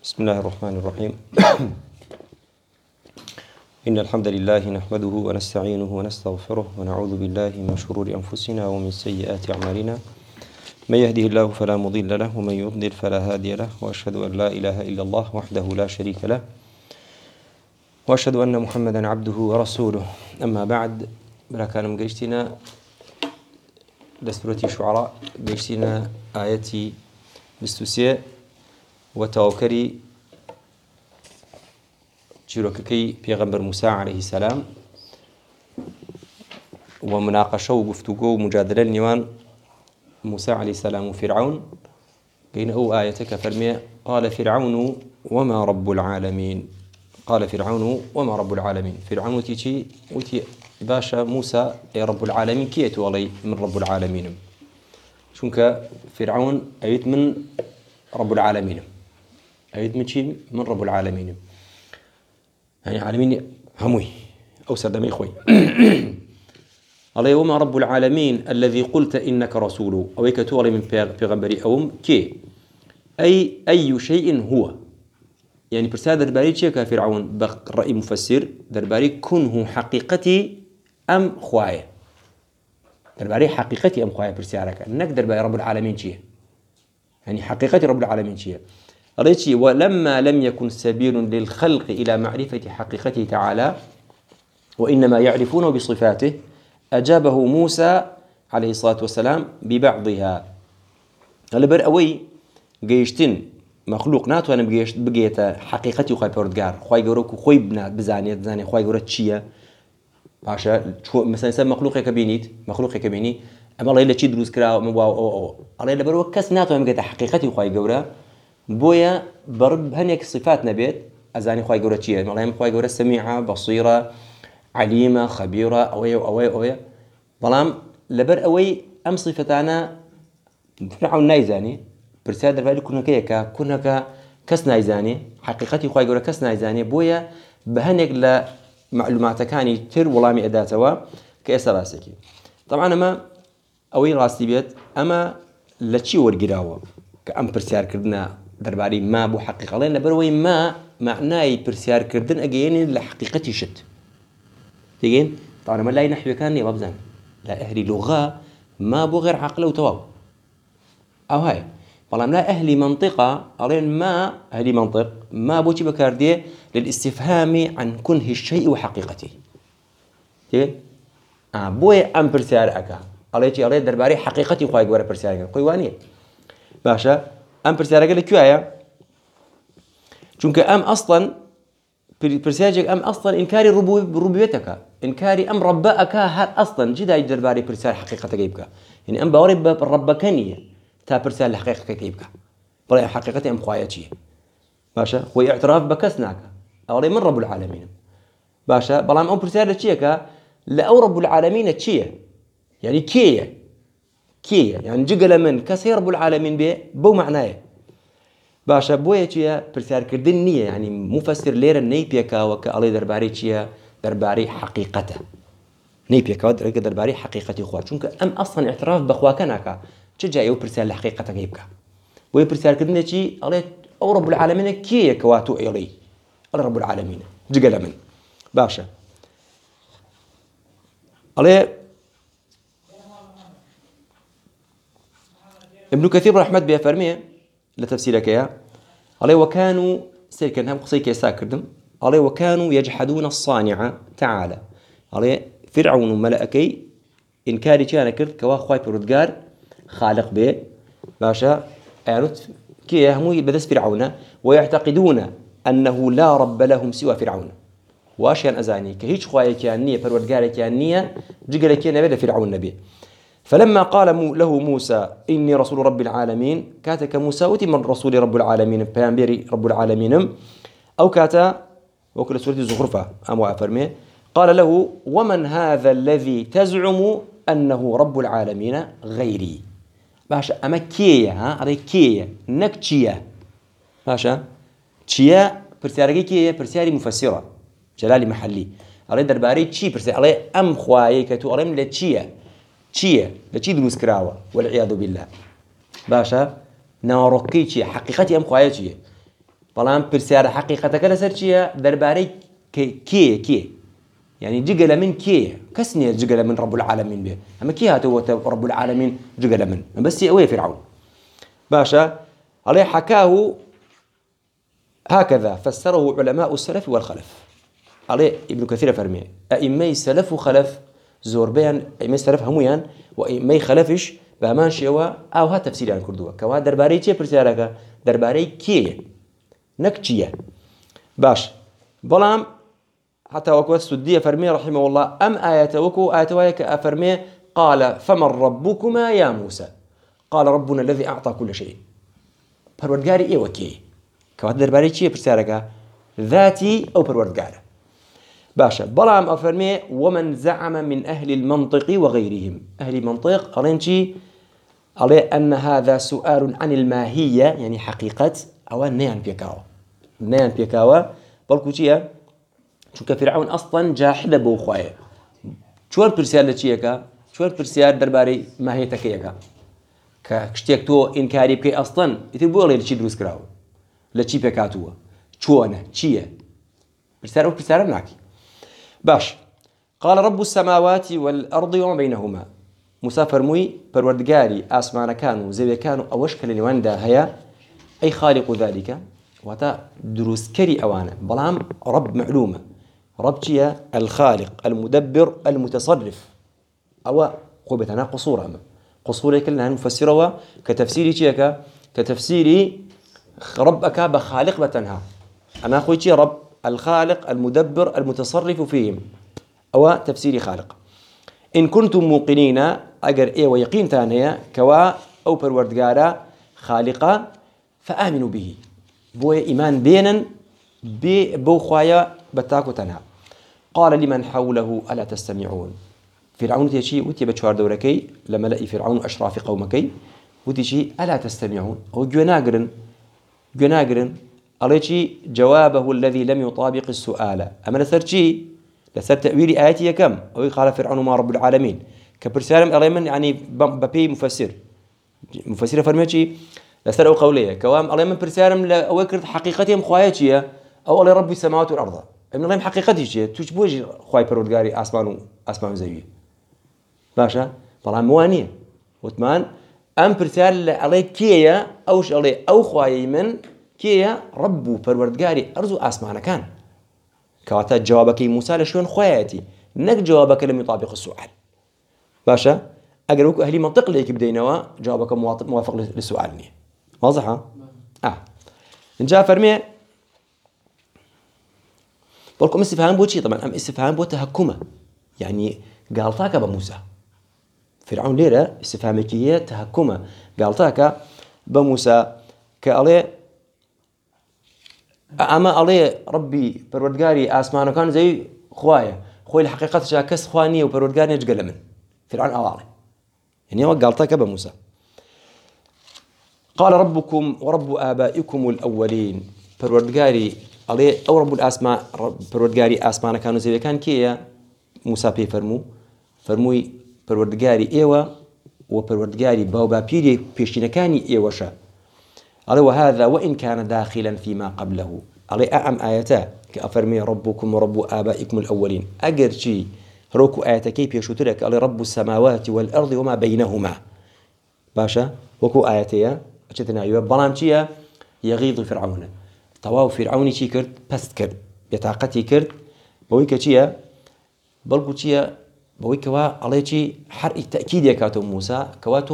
بسم الله الرحمن الرحيم. إن الحمد لله نحمده ونستعينه ونستغفره ونعوذ بالله من شرور أنفسنا ومن سيئات أعمالنا. من يهده الله فلا مضل له ومن يضلل فلا هادي له، وأشهد أن لا إله إلا الله وحده لا شريك له، وأشهد أن محمدا عبده ورسوله. أما بعد، كان مجيشتنا لسورة الشعراء، جيشتنا آياتي بستوسية وتوكري شيروككي بيغمبر موسى عليه السلام، ومناقشة وقفتقو ومجادلة نيوان موسى عليه السلام وفرعون. بين أو آيتك فرمية: قال فرعون وما رب العالمين. قال فرعون وما رب العالمين. فرعون وتي باشا موسى يا رب العالمين كيتو علي من رب العالمين، شونك فرعون أيت من رب العالمين، أيت من شيء من رب العالمين، يعني عالمين هموي أو سردمي إخوي. الله وما رب العالمين الذي قلت إنك رسول أو يكتوري من بيغمبري أوم كي أي شيء هو، يعني برسالة درباري شيء فرعون برأي مفسر درباري كنه حقيقتي أم خوايا، درباري حقيقتي أم خوايا برسالك إنك درباري رب العالمين شيء، يعني حقيقتي رب العالمين شيء. ريتشي ولما لم يكن سبيل للخلق إلى معرفة حقيقته تعالى وإنما يعرفونه بصفاته، أجابه موسى عليه الصلاة والسلام ببعضها. هل بر أوي جيشتن مخلوق ناتو أنا بقيت حقيقتي وخاي بردقار خاي جورك وخاي بزاني خاي جورك شيء عشان شو مثلا يسمى مخلوق كبيني أما الله إلا شيء دروس كرا الله إلا بر وكس ناتو أنا بقيت حقيقتي وخاي جورا بويا برب هنيك صفات نبيت أزاني خواي جورا شيء، ملاهم خواي جورا سميعة بصيرة عليمة خبيرة أوي بلام لبر أوي أم صفتانا فرعون نايزاني برسالة دربالي كنا كس نايزاني حقيقتي خواي جورا كس نايزاني بويا بهنيك لا معلومات كاني تر ولامي أداتوا كأسا باسكي. طبعا أما أوي راستي بيت أما لشي ورقراوا كأم برسال كردنا درباري ما بو حقيقة لأن بروي ما معناي برسيار كردن أجيني لحقيقتي شت تيجين. طبعا ما لا نحوي كان يبابزان لا أهلي لغة ما بو غير عقل وتواب أو هاي والله لا أهلي منطقة أرين ما أهلي منطق ما بو شي بكارديه للاستفهام عن كنه الشيء وحقيقته تيجين. بوي أم برسيار أكا أرين درباري حقيقتي خواي جوار برسيار قوانية باشا أم برسالة قال لك يا چونك أم أصلاً برسالة أم أصلاً إنكاري ربوبيتك إنكاري أم ربك هر أصلاً جدا يقدر باري برسالة حقيقة جيبك، يعني أم بوري ربكنية تا برسالة حقيقة جيبك بري حقيقة أم خوايتي باشا هو اعتراف بكسناك أوري من رب العالمين باشا بلام أم برسالة شيكا لا أو رب العالمين تشيه يعني كي يعني جقل من كسي رب العالمين بو معناه باشا بويا تشيا برسال كردن نية، يعني مفسر لير نيبيكا وكالله درباري تشيا درباري حقيقته نيبيكا ودرك درباري حقيقتي خوات شونك أم أصلا اعتراف بخواكناك تجا يو برسال حقيقة جيبك بويا برسال كردن تشي الله أو رب العالمين كي كواتو إلي الله رب العالمين جقل من باشا الله ابن كثير رحمة بها فرمية لتفسيرك يا عليه وكانوا سيكن هم قصيك ساكردم عليه وكانوا يجحدون الصانع تعالى عليه فرعون وملائكي إنكاري كان كرد كوا خواي بردقار خالق به باشا أعرف كي هموي بدس فرعون ويعتقدون أنه لا رب لهم سوى فرعون واشيان أزاني كهيش خواي كانية بردقار كانية جقل كي نبي فرعون نبي. فلما قال له موسى إني رسول رب العالمين كاتك موسى وتي من رسول رب العالمين بيامبري رب العالمين أو كاتا وكل سورة الزخرفة أمو أفرمي قال له ومن هذا الذي تزعم أنه رب العالمين غيري باشا أما كيا هذا كيا نك تشيا باشا تشيا برساري كيا برساري مفسرة جلالي محلي على درباري تشي برساري على أم خواي كتو أرم لتشيا چیه لچی دروس کراوه والعیاذ بالله باشا ناڕۆکەی چیه حقیقەتی ئەم خوایە چیه بەڵام پرسیارە حەقیقەتەکە لەسەر چییە؟ دەربارەی کێ يعني جگەلە من کێیە؟ کەس نییە جگەلە من رب العالمین بێ. ئەمە کێ هاتەوەتە رب العالمین جگەلە من؟ بەسی ئەوەیە فرعون. باشە ئەڵێ حكاه هكذا فسره علماء السلف والخلف. عليه ابن كثير فرمي أئمي سلف وخلف زوربيان أئمي سلف همويان وأئمي خلفش بهمان شيوا أو ها تفسير عن كردوة كوا درباري تي برسالك درباري كي نكتية باش بلام حتى وكو السدية فرمي رحمه الله أم آية وكو آية ويك أفرمي قال فمن ربكما يا موسى قال ربنا الذي أعطى كل شيء پروردگاری ئێوە کێ؟ کەواتە دەربارەی چییە پرسیارەکە؟ ذاتی ئەو پەروەردگارە. باشە بەڵام ئەفەرمێ ومن زعم من أهل المنطق وغيرهم. أهل منطق ئەڵێن چی؟ ئەڵێ أن هذا سؤال عن الماهية يعني حقيقة ئەوە نەیان پێکاوە بەڵکو چییە؟ چونکە فرعون ئەسڵەن جاحدە بۆ خوایە. چۆن پرسیار لە چیەکە؟ چۆن پرسیار دەربارەی ماهیەتەکەیەکە؟ کە شتێک تۆ ئینکاری بکەی ئەسڵەن ئیتر بۆڵێ لە چی دروست کراوە؟ لە چی پێکاتووە؟ چۆنە؟ چییە؟ پرسیار ئەو پرسیارە ناکەی. باش قال رب السماوات والأرض وما بينهما. موسى فەرمووی پەروەردگاری ئاسمانەکان و زەویەکان و ئەوەش کە لە نێواندا هەیە ئەی خالق ذلك واتە دروستکەری ئەوانە بەڵام رب معلومە. رب چییە؟ الخالق المدبر المتصرف. ئەوە خۆ بێتەنها قصورە ئەمە قصورێک لە مفسرەوە کە تەفسیری چیەکە؟ کە تەفسیری ربك بخالق بتنها. أنا أخوي شي رب الخالق المدبر المتصرف فيهم أو تفسيري خالق. إن كنتم موقنين أجر إيه ويقين ثانية كوا أو پروردگارا خالقا فآمنوا به. بو إيمان بينا بو خوايا بتاكو تنها. قال لمن حوله ألا تستمعون. فرعون تيجي وتي بشوار دوركي لما لقي فرعون أشراف قومكي وتيجي ألا تستمعون أو جناقرن أريتي جوابه الذي لم يطابق السؤال. أما لسرتي لسر تأويل آياتي كم أو قال فرعون ما رب العالمين كبرسالم أريمن يعني ببي مفسر فرمتي لسر أو قولية كوام أريمن برسالم لأوكر حقيقتهم خوايتي أو على رب السماوات والأرض من رأيهم حقيقتي شيء تشبوج خواي برودجاري أسمان زوية باشا طبعا موانية وثمان أم برسال عليه كيا أوش عليه أو خواي من كيا ربو پروردگاري أرزو آسمانا كان كواتا جوابك موسى لشون خواياتي نك جوابك لم يطابق السؤال. باشا أقرأوك أهلي منطق ليك بدينوا جوابك موافق للسؤال نية واضحة؟ جاء فرمي بلكم استفهام بوشي طبعا أم استفهام بو تهكمة يعني قالتاك بموسى فرعون ليرة استفهامك هي تهكمة قالتاك بموسى كالي أما عليه ربي پروردگاري آسمان كان زي خوايا خوي الحقيقة شاكس خواني وپروردگاري نجقل من فرعون أوالي يعني هو قالتاك بموسى قال ربكم ورب آبائكم الأولين پروردگاري عليه أو رب الأسماء پروردگاري آسمان كانوا زي كان كيا موسى بي فرموي پروردگاري إيوة وپروردگاري باوبابيري بيشتنكاني إيوشا عليه وهذا وإن كان داخلا فيما قبله عليه أعم آياتا كأفرمي ربكم ورب آبائكم الأولين أجر شيء روكو آياتكي بيشوترك عليه رب السماوات والأرض وما بينهما باشا وكو آياتيا أشتنا أيوة بلامشيا يغيظ فرعون طواو فرعوني شي كرت بست كرت بطاقتي كرت بويك شيا بلقو شيا بويك وا عليه شي حرق التأكيد يا كاتو موسى كواتو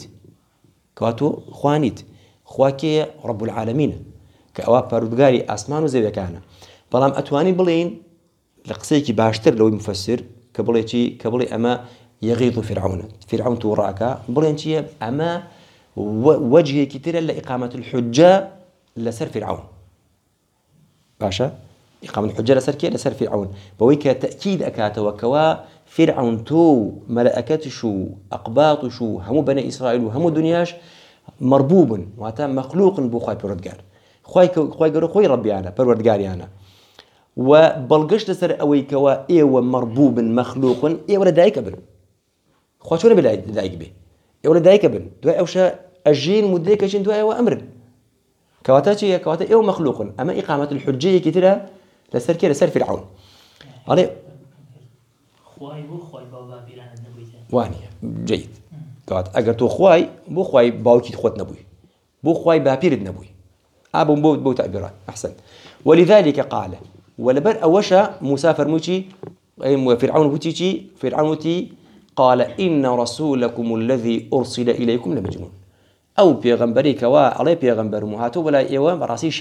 خوانيت خواكي رب العالمين كأواب پروردگاري آسمان وزوية كان بلام أتواني بلين لقسيكي باشتر لو مفسر كبلي أما يغيظ فرعون توراك بلين شي أما وجهي كتير لإقامة الحجة لسر فرعون باشا إقامة الحجة لسر فرعون بويك تأكيد أكاته وكوا فرعون تو ملائكتشو أقباطشو همو بني إسرائيل وهمو دنياش مربوب واتا مخلوق بو خواي پروردگار خواي گرو خوي ربي انا پروردگاري انا وبلغش لسر اوي كوا ايوا مربوب مخلوق ايوا دايك بن خوا شنو بلا دايك به ايوا دايك بن دو اوشا اجين مديك جين دو ايوا امر كواتاتي كواتا إيو مخلوق أما إقامة الحجية كتيرة لسر كده لسر فرعون عليه واني جيد كوات أجر تو خواي بو خواي باوكي خوت نبوي بو خواي بابيرد نبوي أبو بو تعبيرات أحسن ولذلك قال ولبر أوشا مسافر موشي فرعون بوتيشي فرعون بوتي قال إن رسولكم الذي أرسل إليكم لمجنون أو بيغمبري كوا عليه بيغمبر مهاتو ولا إيوان براسي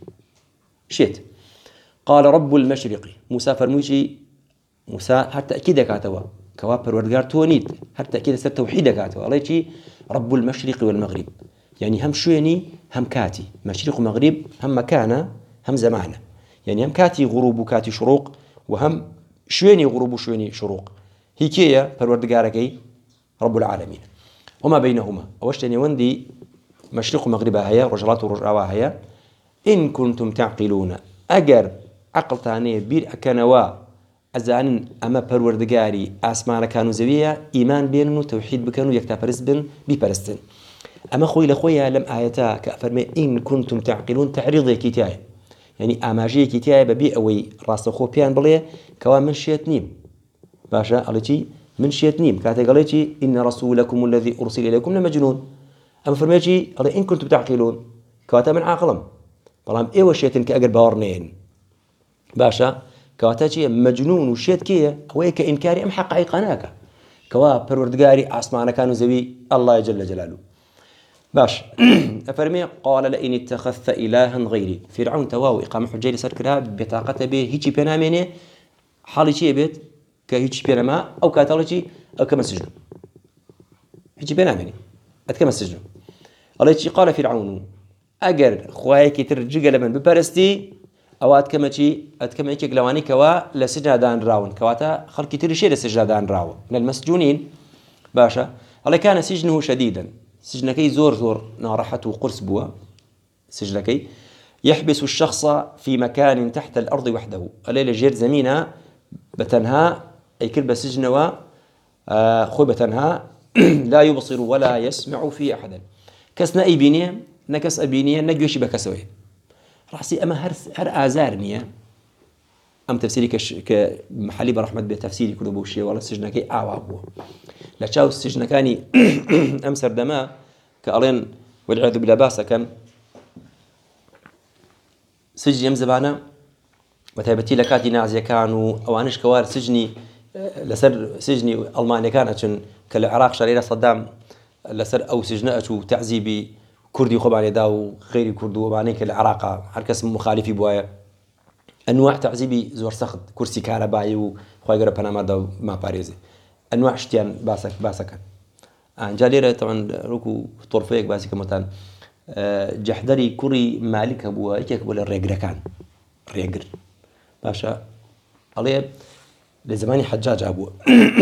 شيت قال رب المشرق مسافر موشي موسى حتى أكيد كاتوا كوا بروردگار تونيت حتى أكيد سر توحيد كاتوا عليه شيء رب المشرق والمغرب يعني هم شويني هم كاتي مشرق ومغرب هم مكانه هم زمانه يعني هم كاتي غروب وكاتي شروق وهم شويني غروب وشويني شروق هيكية بروردگاركي رب العالمين وما بينهما أوشتني وندي مشرق ومغرب هيا رجلات ورجعوا هيا إن كنتم تعقلون أجر عقل تاني بير أكنوا أزان أما بروردگاري أسماء كانوا زوية إيمان بينه توحيد بكانوا يكتفرس بن بيبرستن أما خوي لخويا لم آياتا كأفرمي إن كنتم تعقلون تعريضي كتاي يعني أماجي كتاي ببي أوي راسخو بيان بليه كوا من شيتنيم باشا قالتي من شيتنيم كاتي قالتي إن رسولكم الذي أرسل إليكم لمجنون أما فرميتي قال إن كنتم تعقلون كواتا من عاقلم طالما إيوه شيتن كأجر باورنين باشا كواتاتي مجنون وشيت كيه أويك إنكاري أم حقائقناك كوا بروردگاري أسمعنا كانوا زوي الله جل جلاله باش أفرمي قال لئن اتخذت إلها غيري فرعون تواو إقامة حجة لسركرها بطاقته به هيجي بينامينه حالي شيء بيت كهيجي بينما أو كاتولوجي أو كما سجن هيجي بينامينه أتكما سجن الله يجي قال فرعون أجر خوايك ترجع لمن ببرستي أو أتكما كلواني كوا لسجن دان راون كواتا خلقي ترشي لسجن دان راون للمسجونين باشا الله كان سجنه شديدا سجنكي زور نارحته وقرص بوا سجنكي يحبس الشخص في مكان تحت الأرض وحده الليلة جير زمينة بتنها أي كلبة سجنوا خو بتنها لا يبصر ولا يسمع في أحدا كسنا إبينية نكس أبينية نجوش بكسوي رأسي أما هر آزارنية أم تفسيري كمحلي برحمة بتفسيري كله بوشي ولا سجنكي أعوابه لا تشاو السجن كاني أمسر دماء كألين والعياذ بالله باسا كان سجن يمزبانا وتابتي لكاتي نازية كانوا أو أنش كوار سجني لسر سجني ألمانيا كانت كالعراق شريرة صدام لسر أو سجناء تعذيبي كردي خباني داو غير كردو وبانيك كالعراق هركس مخالفي بوايا أنواع تعذيبي زور سخت كرسي كهربائي وخواي قرب بنامار داو ما باريزي أنواع شتيان باسكن جاليرة طبعا ركو طرفيك باسي كمتان جحدري كوري مالك أبوه إيكيك بولا الريقر كان ريقر باشا عليه لزماني حجاج أبوه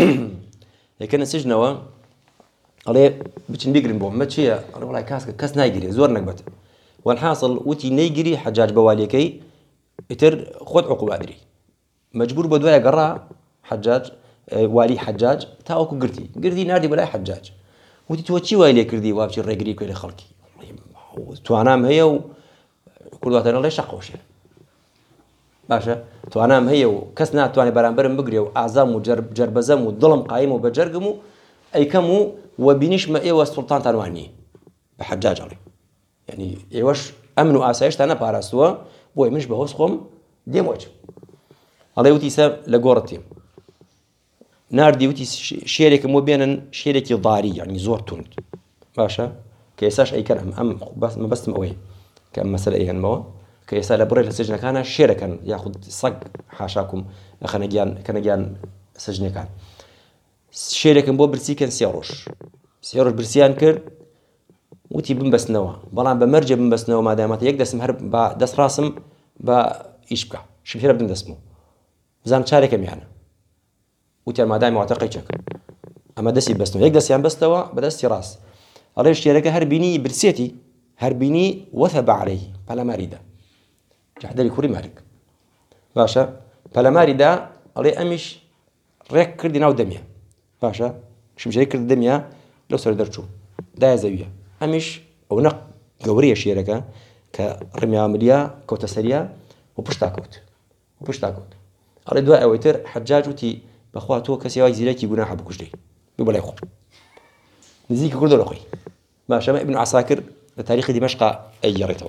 لكن السجنوا عليه بتشن بيقرن بوم ما تشيا أنا والله كاس نايجري زور نقبت والحاصل وتي نيجري حجاج بواليكي يتر خد عقوبة أدري مجبور بدوية قرا حجاج والي حجاج تاوكو قرتي نادي بلا حجاج وتي توتشي والي كردي وابشي الريقري كل خلقي توانام هي وكل وقت أنا ليش أقوش باشا توانام هي وكسنا تواني برامبرم بقري وأعزام وجربزم وظلم قائم وبجرجمو أي كمو وبينش ما إيه والسلطان تنواني بحجاج عليه يعني إيوش أمن وآسايش أنا بارسوا بوي مش بهوسخم ديم وجه الله يوتي سب لجورتيم ناردي وتي شيرك مو بينن شيرك ضاري يعني زورتون باشا كيساش أي كلام أم بس ما بس موي كم مسألة أي كلمة كيسا لبريل السجن كان شيركا يأخذ صق حاشاكم كان جان سجن كان شيركا بو برسي كان سيروش برسيان كر وتي بنبس نوا بلان بمرجع بنبس نوا ما دامت يقدس مهرب دس راسم با يشبكه شبيرة بدن دسمو زان شارك يعني وتي ما دام معتقدك اما دسي بس نوا يقدس يعني بس توا بدس راس عليه الشركه هربيني برسيتي هربيني وثب عليه فلا مريده جحدري كوري مالك باشا فلا مريده عليه امش ريك كردي ناو دميه باشا شو مش ريك دميه لو صار درجو دا زاويه امش او نق قوريه شيركه كرمي عملية كوتا سريع وبشتاكوت على دواء أويتر حجاج وتي بخواته كسي واي زيلتي جناح بكشلي بيبلا يخو نزيك كل دول أخي باش ابن عساكر تاريخ دمشق أي جريته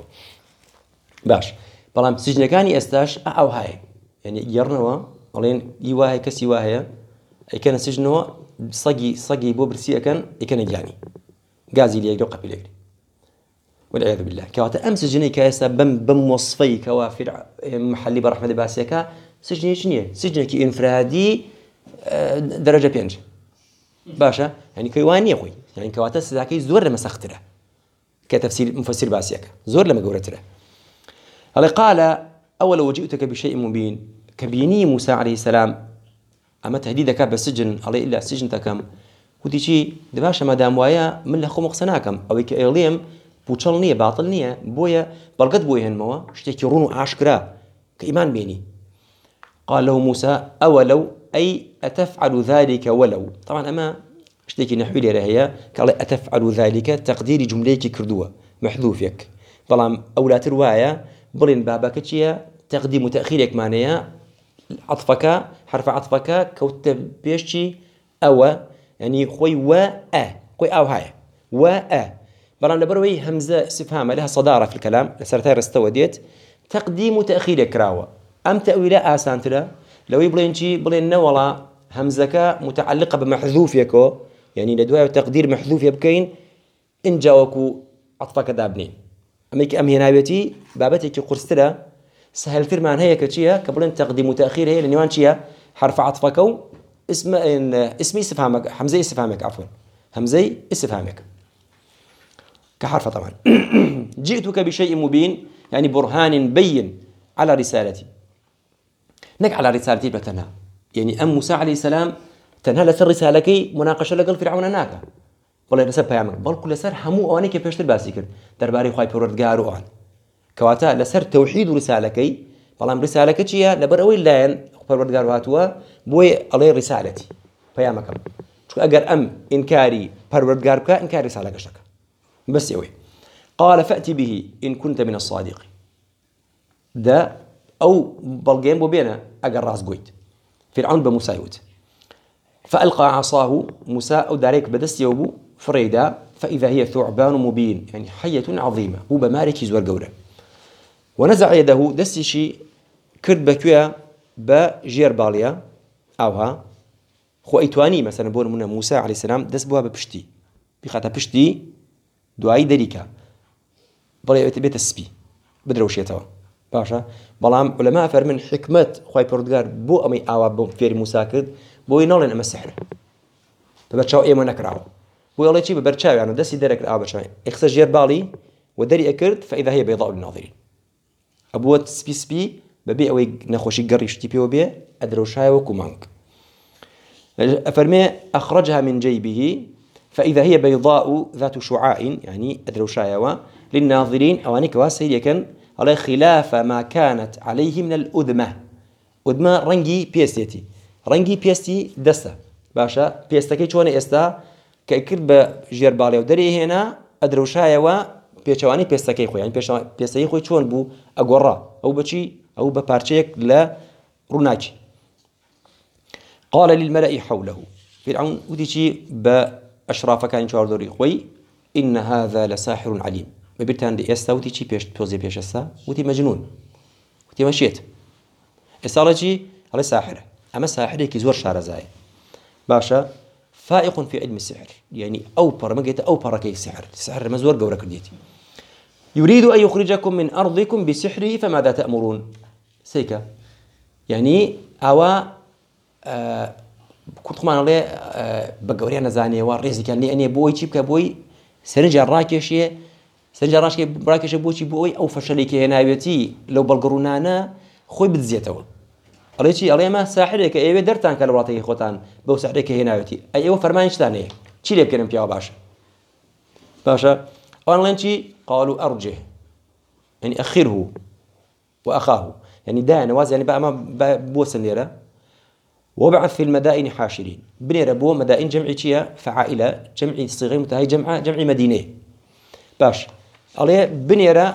باش بلام سجن كاني استاش أو هاي يعني جرنوا علين يواهي كسي واهي أي كان سجنوا صقي بوبرسي كان جاني غازي لي يقرأ قبل يقرأ والعياذ بالله كواتا أمس سجني كايسا بم وصفي كوافر محلي برحمة باسيكا سجني شنية سجنك انفرادي درجة بينج باشا يعني كيواني يا أخوي يعني كواتا سلاكي زور لما سختره كتفسير مفسر باسيكا زور لما قورتره هل قال أول وجئتك بشيء مبين كبيني موسى عليه السلام أما تهديدك بالسجن عليه إلا سجن تكم ودي شيء دباشا ما دام ويا من لخو مقصناكم أو كإغليم بوچل نییە باطل نییە بۆیە بەڵگەت بۆی هێنمەوە شتێکی ڕوون و ئاشکرا کە ئیمان بێنی قال له موسى أولو أي أتفعل ذلك ولو طبعا أما شتێکی نحوی لێرە هەیە کە أتفعل ذلك تقديري جملەیەکی کردووە محذوفێک بەڵام ئەولاتر وایە بڵێن بابەکە چییە تقديم و تأخيرێکمانەیە عطفەکە حرف عطفەکە کەوتە پێشی ئەوە يعني خوي خوي أو هاي بلان لبروي همزة استفهام لها صدارة في الكلام لسرتها رستوديت تقديم وتأخير كراوة أم تأويلا آسانتلا لو يبلين شي بلين والله همزة متعلقة بمحذوف يكو يعني لدواء تقدير محذوف يبكين إن جاوكو عطفك دابنين أميك أم هنايبتي بابتك قرستلا سهل ترمان هي كتشيها كبلين تقديم وتأخير هي لنيوان شيها حرف عطفك اسمي استفهامك همزة استفهامك عفوا همزة استفهامك كحرف طبعا جئتك بشيء مبين يعني برهان بين على رسالتي نك على رسالتي بتنها يعني أم موسى عليه السلام تنها لسر رسالكي مناقشة لقل فرعون ناكا والله رسالة بيامك بل كل سر همو أوانيك بيشتر باسيكر درباري خواهي بوردقار وآن كواتا لسر توحيد رسالكي بلام رسالكي چيا لبروي اللين بوردقار واتوا بوي علي رسالتي بيامك شو أقر أم إنكاري بوردقار بكا إنكاري رسالك شك بس يوي قال فأتي به إن كنت من الصادقين ده أو بلغين بوبينا أقر راس قويت فرعون بموسى يوت فألقى عصاه موسى أو داريك بدست يوبو فريدا فإذا هي ثعبان مبين يعني حية عظيمة هو بمارك يزور قوله ونزع يده دستشي كرد بكويا بجير باليا أوها خو أيتواني مثلا بون من موسى عليه السلام دست بوها ببشتي بخاطر بشتي دعاي دريكا بلا بيت السبي بدروشيتوا باشا بلام علماء فرمن حكمة خوي بردقار بو أمي آوا بو فير موسى كرد بو ينالن أما السحر فبرشاو إيما نكراو بو يالي شي ببرشاو يعني دسي درك الآوا برشاو إخسا جير بالي ودري أكرد فإذا هي بيضاء للناظرين أبوات سبي ببي أوي نخوشي قريش تيبيو بيه أدروشاو كومانك أفرمي أخرجها من جيبه فإذا هي بيضاء ذات شعاع يعني أدروشايوا للناظرين أوانيك واسير يكن على خلاف ما كانت عليه من الأدمة أدمة رنجي بيستي رنجي بيستي دسته باشا بيستكي شوان استا كأكرد بجير بالي ودري هنا أدروشايوا بيشواني بيستكي خوي يعني بيستكي خوي شوان بو أقورا أو بشي أو ببارشيك لا روناجي قال للملأ حوله فرعون وديشي أشراف كان شاردوري خوي إن هذا لساحر عليم ببرتان دي استا وتي شي بيش توزي بيش استا وتي مجنون وتي مشيت اسالجي على ساحر اما ساحر يكي زور شارزاي باشا فائق في علم السحر يعني او برمجه او بركه السحر مزور قورا كديتي يريد ان يخرجكم من ارضكم بسحره فماذا تأمرون سيكا يعني اوا كنت ما عليه بقوري أنا زاني ورئيسي كان لي أني بوي شيب كبوي سنجار راكشية سنجار راكشة بوي أو فشلك هنا بيتي لو بلقرونانا خوي بتزيتوا ريتشي عليه ما ساحرك أيوة درتان كالوراتي خوتان بو ساحرك هنا بيتي أيوة فرمانش ثانية شيء اللي بكلم فيها باشا أونلاين قالوا أرجه يعني أخره وأخاه يعني ده نواز يعني بقى ما بوسن ليرة وبعث في المدائن حاشرين بني ربو مدائن جمعي فعائلة جمعي صيغة متهي جمع مدينة باش عليه بنيرة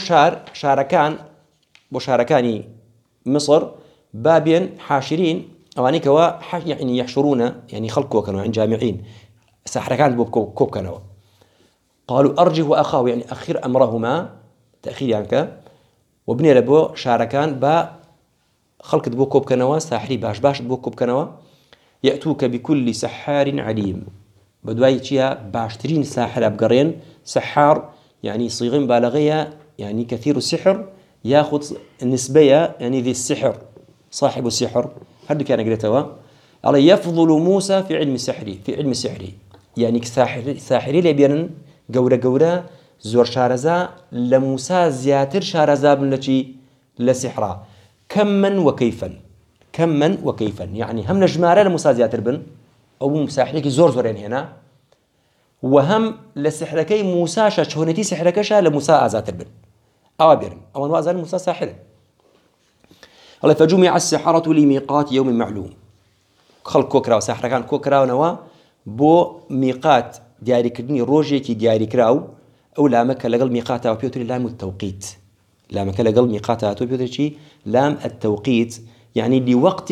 بشاركاني مصر بابين حاشرين أواني كوا يعني يحشرون يعني خلقوا كانوا يعني جامعين ساحرة كانت بوب كانوا قالوا أرجه وأخاه يعني أخير أمرهما تأخير يعني وبنيرة بو شاركان با خلقت بو كوب كانوا ساحري باش بو كوب كانوا يأتوك بكل سحار عليم بدواي تشيا باشترين ساحر أبقرين سحار يعني صيغة بالغية يعني كثير السحر ياخذ النسبية يعني ذي السحر صاحب السحر هذا كان قريتوا على يفضل موسى في علم السحر يعني ساحري لبيان جورا زور شارزا لموسى زياتر شارزا بنتي لسحرا كمن وكيفا يعني هم نجمارة لموسى زياتر بن أو مساحرك زور هنا وهم لسحركي موسى شهونتي سحركشا لموسى أزاتر بن أوابرن أو أنوازان موسى ساحر الله فجمع السحرة لميقات يوم معلوم خلق كوكرا وساحر كان كوكرا ونوا بو ميقات دياري كدني روجي كي دياري كراو أو لامك لقل ميقاتها وبيوتري لام التوقيت لامك لقل ميقاتها وبيوتري لام التوقيت يعني لوقت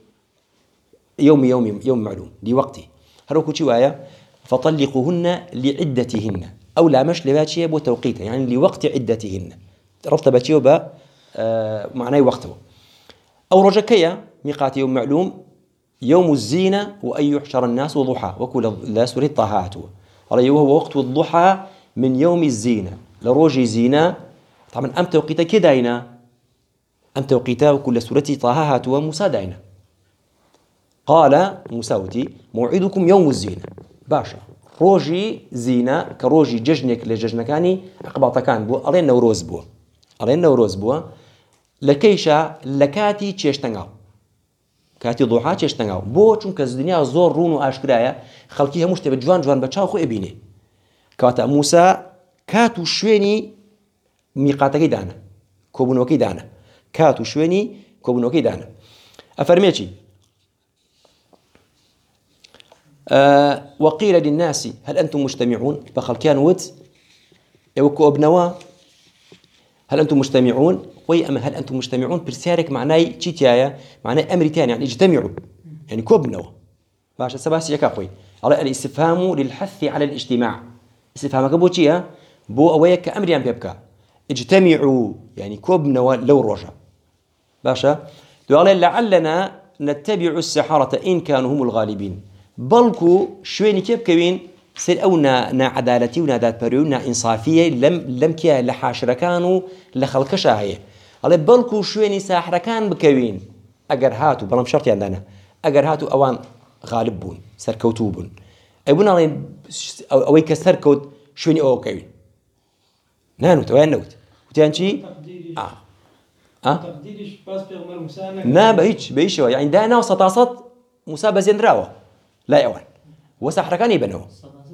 يوم معلوم لوقتي هروكو شوايا فطلقوهن لعدتهن أو لا مش لباتشي بو توقيته يعني لوقت عدتهن ربط باتشيو با معناه وقته أو رجكية ميقات يوم معلوم يوم الزينة وأن يحشر الناس وضحى وكل لا سوري طهاته وهو وقت الضحى من يوم الزينة لروجي زينة طبعا أم توقيته كداينا أم توقيته وكل سورة طهاته ومسادينا قال موساوتي موعدكم يوم الزينة باشا روجي زينة كروجي ججنك لججنكاني أقباط كان بو أرين نوروز بو لكيشا لكاتي تشيشتنغاو كاتي ضحى تشيشتنغاو بو چونك الدنيا زور رون واشكرايا خلقي هموش تبي جوان بچاو خو ابيني كاتا موسى كاتو شويني ميقاتكي دانا كوبنوكي دانا كاتو شويني كوبنوكي دانا أفرميتي وقيل للناس هل أنتم مجتمعون فخلقيان ود يوكو ابنوا هل أنتم مجتمعون أما هل أنتم مجتمعون برسالك معناه تشيتيايا معناه أمر تاني يعني اجتمعوا يعني كوبنوا باش سباسي يكاقوي على الاستفهام للحث على الاجتماع استفهامك بوتشيا بو أويك أمر يعني بيبكا اجتمعوا يعني كوبنوا لو رجع باشا قال لعلنا نتبع السحرة إن كانوا هم الغالبين بلكو شويني كيف كوين سير أو نا عدالتي ونا ذات بريونا إنصافية لم كيا لحاشركانو لخلق شاهية على بلكو شويني ساحركان بكوين أجر هاتو بلام شرطي عندنا أجر هاتو أوان غالبون سركوتوبون أيبون على أو يكسركوت شويني أو كوين نانوت وين نوت وتانشي تقديرش باس بيغمر مسانا نا بيش يعني دانا وسطاصت مسابة زندراوة لا يوان وسحر كان يبنوه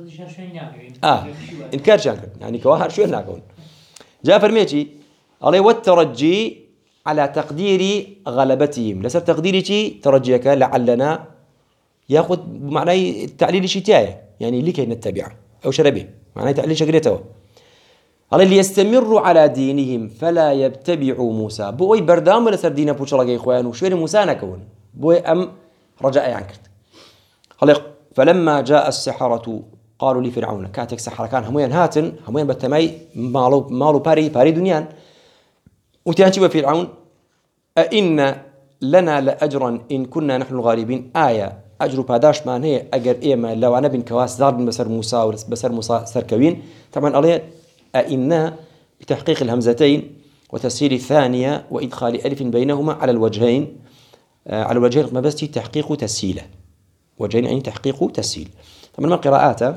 إنكار شانك يعني كواهر شو ناكون جاء فرميتي عليه والترجي على تقدير غلبتهم لسر تقديري ترجيك لعلنا ياخذ معناه التعليل شتاية يعني لكي نتبعه أو شربه معناه تعليل شجرته على اللي يستمروا على دينهم فلا يتبعوا موسى بوي بردام ولا سر دينا بوشرقي إخوان وشوين موسى نكون بوي أم رجاء يعنكرت فلما جاء السحرة قالوا لفرعون كاتك سحرة كان همين هاتن همين بتماي مالو باري دنيان وتيانشي فرعون أئن لنا لأجرا إن كنا نحن الغالبين آية أجر باداش ما هي أجر إيما لو أنا بن كواس دار بسر موسى سركوين طبعا عليه أئن بتحقيق الهمزتين وتسهيل الثانية وإدخال ألف بينهما على الوجهين ما بس تحقيق تسهيله وجهين يعني تحقيق تسهيل طبعا ما قراءاته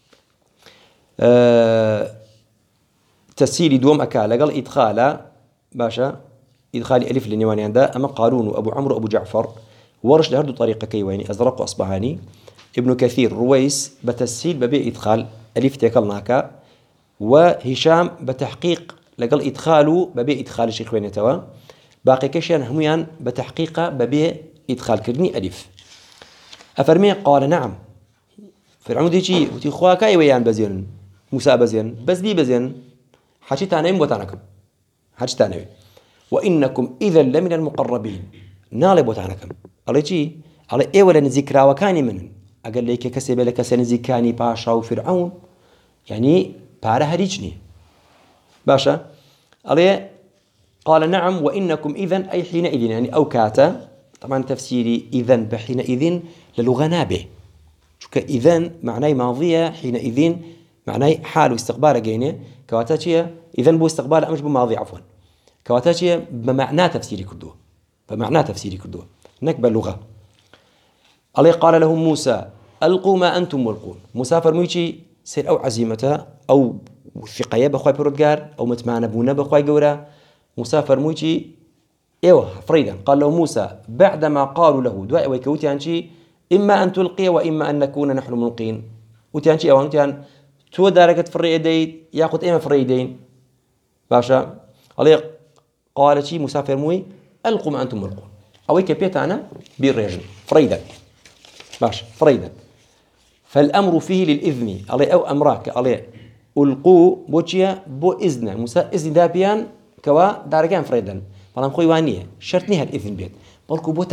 تسهيل دوم أكالا قال إدخال باشا إدخال ألف للنيوان عنده أما قارون وأبو عمرو وأبو جعفر ورش لهردو طريقة كيواني أزرق وأصبهاني ابن كثير رويس بتسهيل ببيع إدخال ألف تيكلناكا وهشام بتحقيق لقال إدخاله ببيع إدخال شيخ وينتوا باقي كشيان هميان بتحقيق ببيع إدخال كرني ألف أفرمي قال نعم فرعون ديشي وتي خواكا ويان بزين موسى بزين بس بي بزين حشي تانوي بوتانكم حشي تانوي وإنكم إذا لمن المقربين نالي بوتانكم على شيء على إيه ولا نذكرى وكان من أقول لك كسب لك سنذكاني باشا وفرعون يعني باره هريجني باشا عليه قال نعم وإنكم إذن أي حينئذ يعني أو كاتا طبعا تفسيري إذن بحينئذ للغة نابه شوك إذن معناه ماضية حينئذ معناه حال واستقبال جينه كواتاتية إذن بو استقبال أمش بماضي عفوا كواتاتية بمعنى تفسيري كردوه بمعنى تفسيري كردوه نكبة اللغة عليه قال لهم موسى ألقوا ما أنتم ملقون موسى فرميشي سير أو عزيمته أو ثقية بخواي بردقار أو متمعنى بونا بخواي قورا موسى فرميشي ايوه فريدا قال له موسى بعدما قالوا له دواء ويكوتي عنشي إما أن تلقي وإما أن نكون نحن ملقين وتيانشي أو أنتيان تو داركت فري يدين ياخذ إما فري يدين باشا عليه قال شي موسى فرموي ألقوا ما أنتم ملقون أو يكبيت أنا بالرجل فريدا باش فريدا فالأمر فيه للإذن عليه أو أمراك عليه ألقوا بوشيا بو إذن موسى إذن دابيان كوا داركان فريدا بلام خوي وانية شرطني هالإذن بيت بلكو بو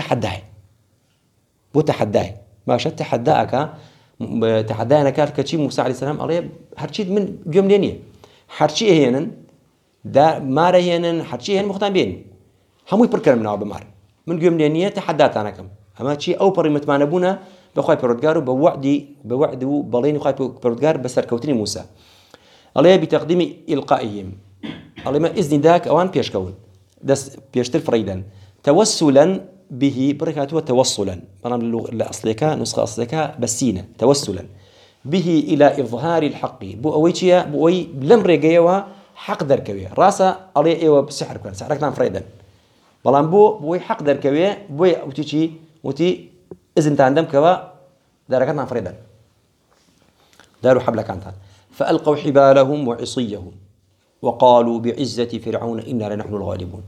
تحداي باشا تحداك تحدانا كاتشي موسى عليه السلام عليه هرشي من يوم لينية هرشي هينن دا مار هينن هرشي هين مختان بين همو يبركر من عرب مار من يوم لينية تحدات أنا كم أما شيء أو بري متمانبونا بخواي بردقار بوعدو بالين خواي بردقار بسر كوتني موسى عليه بتقديم إلقائهم عليه ما إذن داك أوان بيشكون دس بيشتر فريدا توسلا به بركاته توصلا طبعا الأصليكا نسخة أصليكا بسينة توسلا به إلى إظهار الحق بو أويتيا بو أوي لم رجيوا حق دركوية راسا عليه إيوه بسحر كان سحرك فريدا بلان بو حق دركوية بو أوتيشي وتي إذن تعندم كوا دركتنا فريدا داروا حبل كانتان فألقوا حبالهم وعصيهم وقالوا بعزة فرعون إنا لنحن الغالبون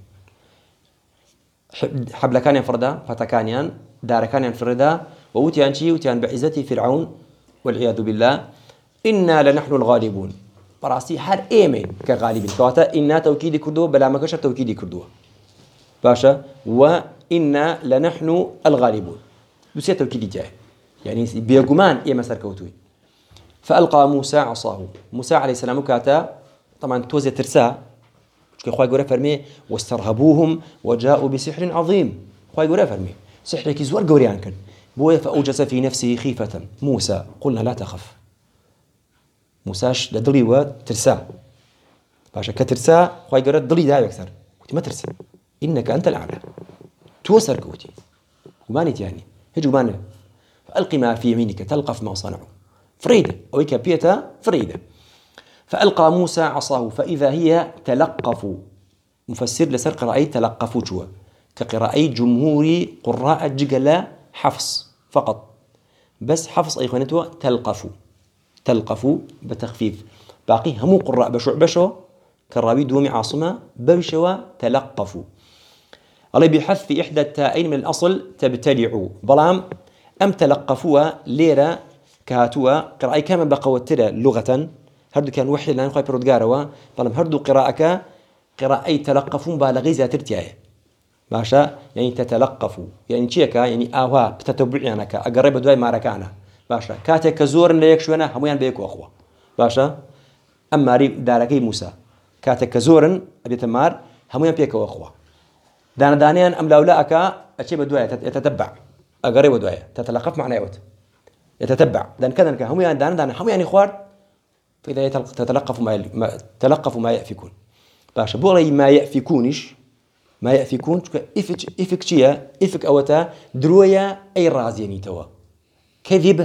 حبل كان ينفردا فتكانيان دار كان ينفردا ووتيان شي وتيان بعزة فرعون والعياذ بالله إنا لنحن الغالبون براسي هر إيمين كغالبين كواتا إنا توكيد كردوه بلا مكشر توكيد كردوه باشا وإنا لنحن الغالبون بسيط توكيد جاي يعني بيقمان إيما سركوتوي فألقى موسى عصاه موسى عليه السلام كاتا طبعا توزي ترسا خوي يقول فرمي واسترهبوهم وجاءوا بسحر عظيم خوي يقول فرمي سحرك زور قوريان كان بوي فأوجس في نفسه خيفة موسى قلنا لا تخف موساش لدلي وترسا باشا كترسا خوي يقول دلي داي أكثر قلت ما ترسا إنك أنت الأعلى توسر قوتي وماني يعني هجو ماني فألقي ما في يمينك تلقف ما صنعوا فريدة أو كابيتا فريدة فألقى موسى عصاه فإذا هي تلقف مفسر لسر قراءي تلقفوا جوا كقراءي جمهور قراء جقلا حفص فقط بس حفص أي خانتوا تلقفوا بتخفيف باقي همو قراء بشو كراوي دومي عاصمة بشوا تلقفوا علي بحذف إحدى التائين من الأصل تبتلعوا بلام أم تلقفوا ليرة كهاتوا قراءي كامل بقوتر لغة هردو كان وحي لان خوي بردقاروا بلام هردو قراءي تلقفون بالغي زاترتياي باشا يعني تتلقفوا يعني تشيكا يعني آوا بتتبعينك أقرب دواي ماركانا باشا كاتك زور ليك شونا هميان بيكو أخوة باشا أما ريب داركي موسى كاتك زور أبي تمار هميان بيكو أخوة دانيان أم لولاك أشي بدواي يتتبع أقرب دواي تتلقف معناه يوت يتتبع دان كذا هميان دان هميان إخوار فإذا تلقفوا ما يأفكون باشا بوري ما يأفكونش ما يأفكون إفك شيا إفك أوتا درويا أي رازيني توا كذب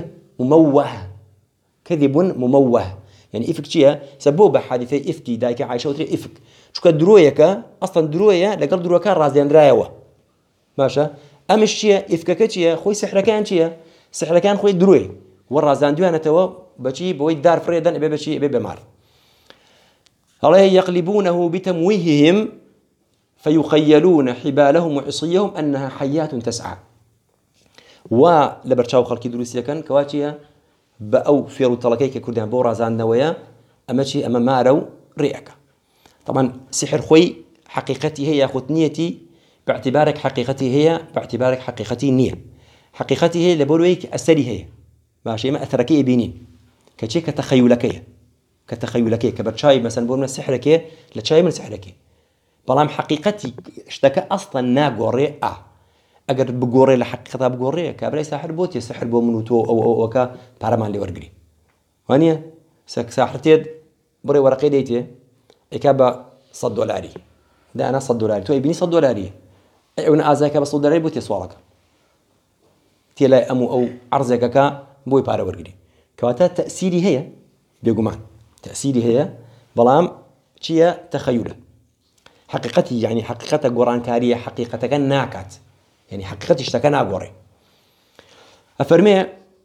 مموه يعني إفك شيا سبوبة حادثة إفكي دايك عايشة وتري إفك شو درويا أصلا درويا لقل درويا كان رازيان رايوه باشا أمش شيا إفكك شيا خوي سحر كان خوي دروي والرازان دوانا توا بشي بوي دار فريدا إبي بشي إبي بمار عليه يقلبونه بتمويههم فيخيلون حبالهم وعصيهم أنها حيات تسعى ولبرشاو خلقي دروسيا كان كواتيا بأو فيرو تلقيك كردان بورا زان نويا أمشي أما مارو ريئك طبعا سحر خوي حقيقتي هي ياخذ نيتي باعتبارك حقيقتي هي باعتبارك حقيقتي النية حقيقتي هي لبولويك أسري هي ماشي ما أثركي بينين كشيء كتخيلك كبرشاي مثلا بقول من سحرك لتشاي من سحرك بلام حقيقتي اشتكى أصلا ناقوري أقدر بقوري لحقيقتها بقوري كابري ساحر بوتي سحر بو منوتو أو وكا بارمان اللي ورقري وانيا ساحرتيد بري ورقي ديتي إكابة $100 ده أنا $100 تو يبيني $100 أنا أزاك بس $100 بوتي سوالك تيلا أمو أو عرضك كا بوي بارا ورقري كواتا تأثيري هي بيقومان تأثيري هي بلام شيء تخيله حقيقتي يعني حقيقة قرآن كارية حقيقة كان ناكات يعني حقيقتي اشتكى ناقوري أفرمي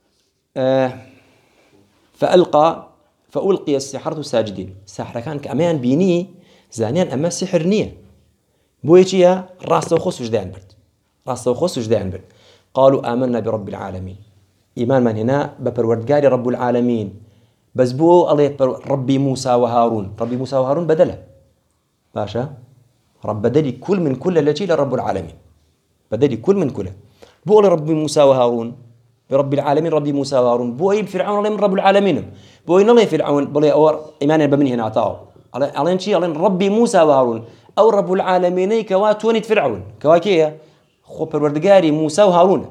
فألقي السحرة ساجدين ساحر كان كأمان بيني زانيان أما سحر نية بويتيا راسه وخص وجدان برد قالوا آمنا برب العالمين إيمان من هنا بپروردگار رب العالمين بس بو الله ربي موسى وهارون بدله باشا رب بدلي كل من كل التي لرب العالمين بدلي كل من كله بو ربي موسى وهارون برب العالمين ربي موسى وهارون بو أي فرعون الله من رب العالمين بو أي الله فرعون بلي أو إيمانا بمن هنا عطاو على شيء على ربي موسى وهارون أو رب العالمين كواتوني فرعون كواكية خو پروردگاري موسى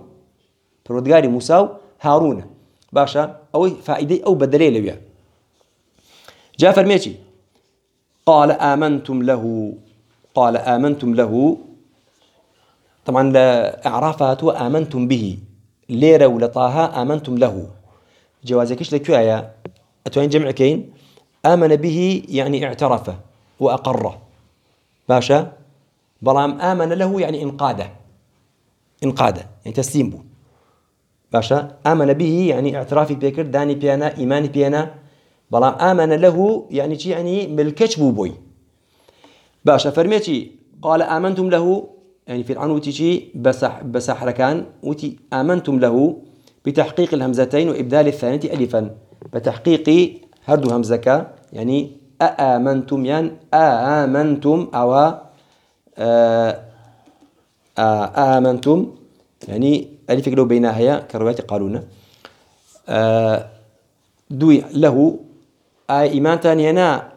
وهارون باشا أو فائدة أو بدلي لويا جاء فرميتي قال آمنتم له طبعا لإعرافات وآمنتم به ليرة ولطاها آمنتم له جوازكش لكوايا أتوين جمع كين آمن به يعني اعترف وأقره باشا بلام آمن له يعني انقاده يعني تسليم بو باشا آمن به يعني اعترافي بيكر داني بيانا إيماني بيانا بلام آمن له يعني شي يعني ملكش بوي باشا فرميتي قال آمنتم له يعني في العنو تيجي بسحر كان وتي آمنتم له بتحقيق الهمزتين وإبدال الثانية ألفا بتحقيق هردو همزك يعني آمنتم يعني آمنتم أو آمنتم يعني ألف لو بينها هي كرواية قالونا دوي له إيمان تاني هنا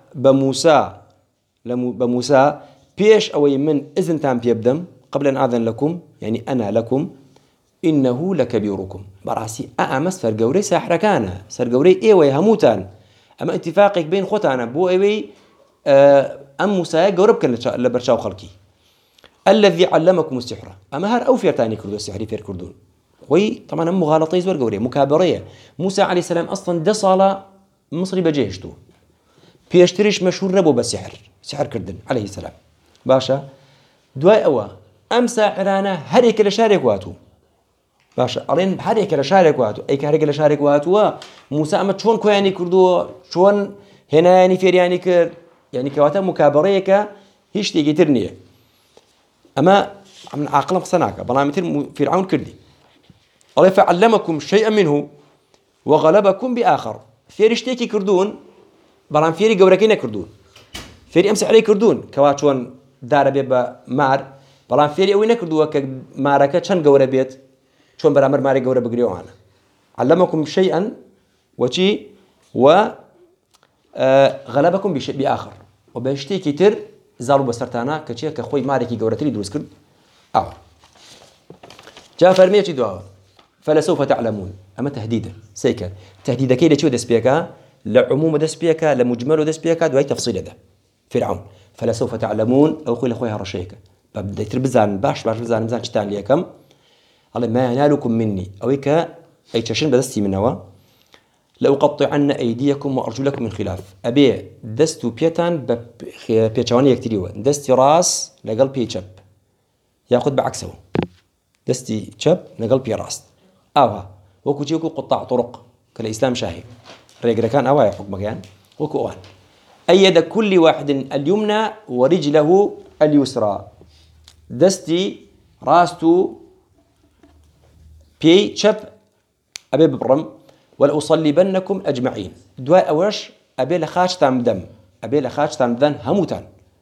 بموسى بيش أو من إذن تام بيبدم قبل أن أذن لكم يعني أنا لكم إنه لكبيركم براسي أمس فرقوري ساحر كان سرقوري إيوي هموتان أما اتفاقك بين خوتانا بو إيوي أم موسى قورب كان لبرشاو خلقي الذي علمكم السحر أما هر أو فيرتاني كردو السحري فير كردون وي طبعا هم مغالطي زور قوري مكابرية موسى عليه السلام أصلا دصالة مصري بجيشتو بيشتريش مشهور ربو بسحر سحر كردن عليه السلام باشا دواي أوا أم ساحرانا هريك لشارك واتو باشا أرين هريك لشارك واتو أي كهريك لشارك واتو موسى أما شون كواني كردو شون هنا يعني فير يعني كر يعني كواتا مكابرية هيش تيجي ترنيه أما من عقل صناعك بلا مثل فرعون كردي الله فعلمكم شيئا منه وغلبكم بآخر فيرشتيكي كردون بلان فيري قوركينا كردون فيري أمسح عليه كردون كواتشون دار بيبا مار بلان فيري أوينا كردوا كماركة شن قورة بيت شون برامر ماري قورة بقريوانا علمكم شيئا وشي وغلبكم بآخر وبيشتيكي تر زالوا بسرتانا كشيء كخوي ماركي قورة تري دروس كرد جاء فرمية دعاء فلسوف تعلمون أما تهديدا سيكا تهديدا كي لشو دسبيكا لعموم دسبيكا لمجمل دسبيكا دواي تفصيل ده فرعون فلسوف تعلمون أو خوي لخويها رشيكا ببدأ تربزان باش بزان شتان ليكم الله ما ينالكم مني أويكا أي تشين بدستي منوا لأقطعن أيديكم وأرجلكم من خلاف أبي دستو بيتان بيتشواني يكتريوا دستي راس لقل بيتشب ياخذ بعكسه دستي شب لقل بيراس أوها وكو جيكو قطاع طرق كالإسلام شاهي ريقرا كان أوها يحق مكان وكو أوان أيد كل واحد اليمنى ورجله اليسرى دستي راستو بي شب أبي ببرم ولأصلبنكم أجمعين دواء أوش أبي لخاش تام دم هموتان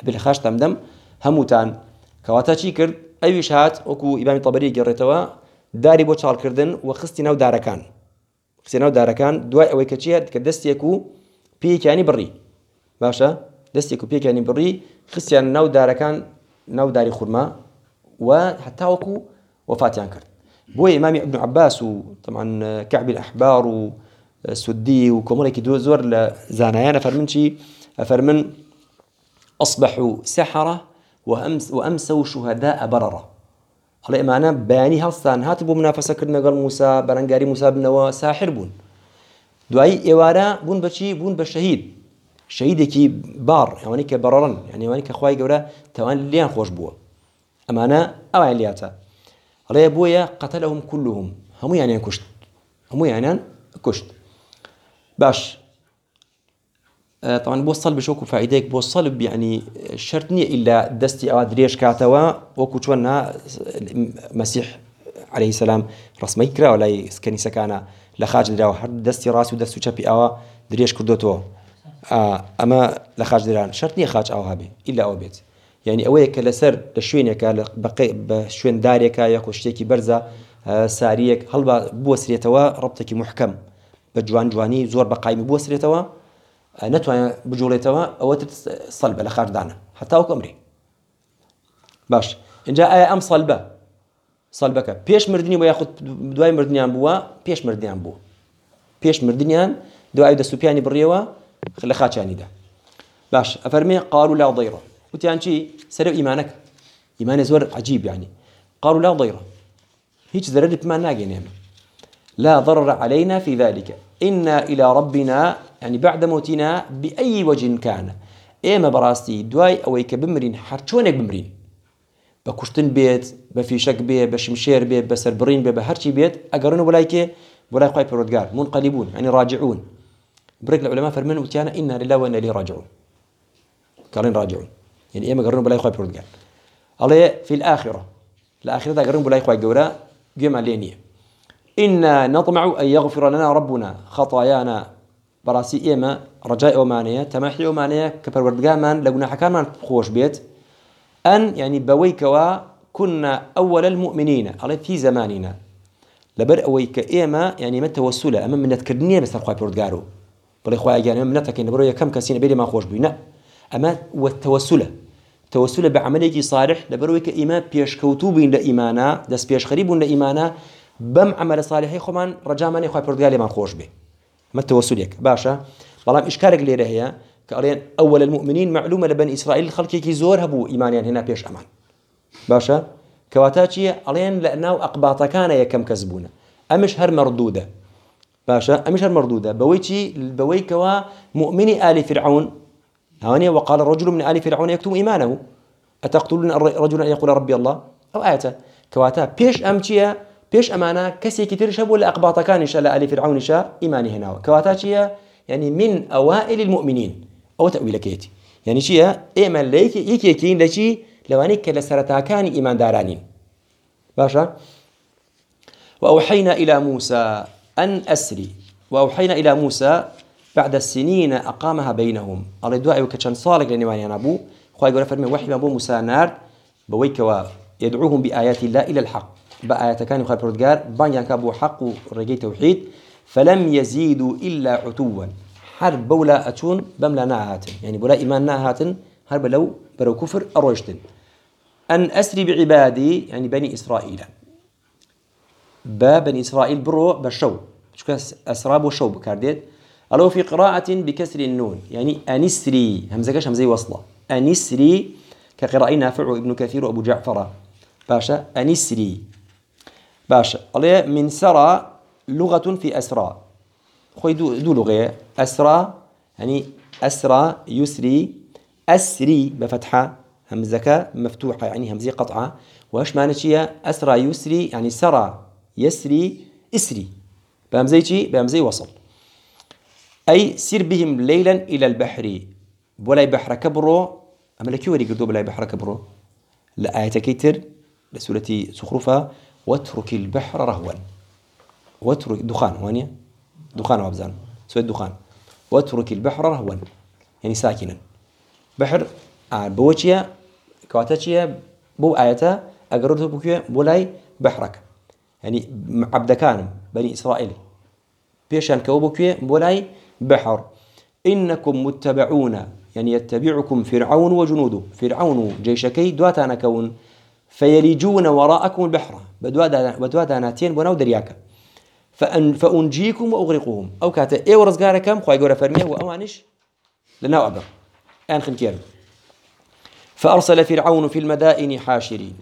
بالخاش تمدم هموتان كواتا شي كرد أي شهات وكو إمام طبري جريتوا داري بو شال كردن وخستي ناو داركان دواء أو كتشيها كدستيكو بيك يعني بري باشا دستيكو بيك يعني بري خستيان ناو داركان ناو داري خرما وحتى وكو وفاتيان كرد بو إمام ابن عباس وطبعا كعب الأحبار وسدي وكمولك دو زور لزانيان أفرمن أصبحوا سحرة وأمسوا شهداء بررة على معنى بياني هالستان هاتبوا منافسة كرنا قال موسى برنجاري موسى بنوا ساحر بون دعاي إوارا بون بشي بون بشهيد شهيدكي بار يعني كبررن يعني كخواي جورا توان ليان خوش بوا أمانة أو علياتا على أبويا قتلهم كلهم هم يعني كشت باش طبعا بوصل بشوك فائديك بوصل يعني شرطني إلا دستي أو دريش كاتوا وكوتشونا مسيح عليه السلام رسمي كرا ولا يسكني سكانا لخارج دراو هر دستي راسي ودستو شابي أو دريش كردوتو أما لخارج دران شرطني خارج أو هابي إلا أو بيت يعني أويك لسر لشوينك بقي بشوين داريك ياخوشتيكي برزة ساريك هل بوسريتوا ربطك محكم بجواني زور بقايم بوسريتوا نتواني بجوليتوا أو صلبة لخارج دانا حتى وكمري باش إن جاء أم صلبك بيش مردني وياخذ دواي مردنيان بوا بيش مردنيان دواي دستو بياني بريوا لخاتشاني ده باش أفرمي قالوا لا ضيرة قلت يعني شي سرق إيمان زور عجيب يعني قالوا لا ضيرة هيك زرد بما ناقين يعني لا ضرر علينا في ذلك إنا إلى ربنا يعني بعد موتنا بأي وجه كان إما براستي دواي أويك بمرين حرشونك بمرين بكشتن بيت بفيشك بيت بشمشير بيت بسربرين بيت بهرشي بيت أقرنوا ولاي قاي برودقار منقلبون يعني راجعون بريك العلماء فرمن وتيانا إنا لله وإنا إليه راجعون قالين راجعون يعني إما قرنوا ولاي قاي برودقار الله في الآخرة قرنوا ولاي قاي جورا قيم علينيه إنا نطمع أن يغفر لنا ربنا خطايانا براسي إيما رجاء ومانية تماحي ومانية كبروردقان من لقنا حكان من خوش بيت أن يعني بويكوا كنا أول المؤمنين على في زماننا لبر أويك إيما يعني ما توسله أما من نتكرنيه بس الخواي بروردقارو بل إخوة يعني من نتكين برويا كم كسين بيلي ما خوش بينا أما والتوسله بعملية صالح لبرويك إيمان بيش كوتوبين لإيمانا دس بيش خريبون لإيمانا بم عمل صالحي خمان رجاء ماني خوي بردقالي ما خوش به ما التوسليك باشا بلام إشكالك ليه هي كأرين أول المؤمنين معلومة لبني إسرائيل خلقي كي زور هبو إيمانيان هنا بيش أمان باشا كواتاتشي أرين لأنه أقباط كان يكم كسبونا أمش هر مردودة باشا أمش هر مردودة بويكوا مؤمني آل فرعون هاني وقال الرجل من آل فرعون يكتم إيمانه أتقتلون الرجل أن يقول ربي الله أو آية كواتا بيش أمشيا بيش أمانة كسي كتير شبه لأقباط كان إن شاء الله آل فرعون شاء إيماني هنا كواتاتشيا يعني من أوائل المؤمنين أو تأويل كيتي يعني شيء إيمان ليك يكين لشي لوانيك لسرتا كان إيمان دارانين باشا وأوحينا إلى موسى أن أسري وأوحينا إلى موسى بعد السنين أقامها بينهم على دعاء وكشان صالح لنواني أنا أبو خواهي يقول فرمي وحي أبو موسى نار بويكوا يدعوهم بآيات الله إلى الحق بآيات كان يخاف بردقار بان ينكابو حق ورقي توحيد فلم يزيدوا إلا عتوا حرب بولا أتون بملا ناهاتن يعني بولا إيمان ناهاتن هرب لو برو كفر أروجتن أن أسري بعبادي يعني بني إسرائيل بني إسرائيل برو بالشو شو أسراب وشو بكارديت ألو في قراءة بكسر النون يعني أنسري همزكش همزي وصلة أنسري كقراءة نافع وابن كثير وأبو جعفر باشا أنسري باشا عليه من سرى لغة في أسرى خوي دو لغة أسرى يعني أسرى يسري أسري بفتحة همزة مفتوحة يعني همزة قطعة وإيش معنى شيء أسرى يسري يعني سرى يسري إسري بهمزة وصل أي سير بهم ليلا إلى البحر بولاي بحر كبرو أما لكي وري قردو بولاي بحر كبرو لآية كيتر لسورة زخرفة واترك البحر رهوا واترك دخان وانيا دخان وابزان سورة دخان واترك البحر رهوا يعني ساكنا بحر بوچيا كواتشيا بو آياتا أقررته بكيا بولاي بحرك يعني عبد كان بني إسرائيل بيشان كوبكيا بولاي بحر إنكم متبعون يعني يتبعكم فرعون وجنوده فرعون جيشكي دواتانا كون فيلجون وراءكم البحر بدواتاناتين بناو درياكا فأنجيكم وأغرقهم أو كاتا إيه ورزقاركم خواهي قولة فرميه وأوانش لناو أبر آن خنكير فأرسل فرعون في المدائن حاشرين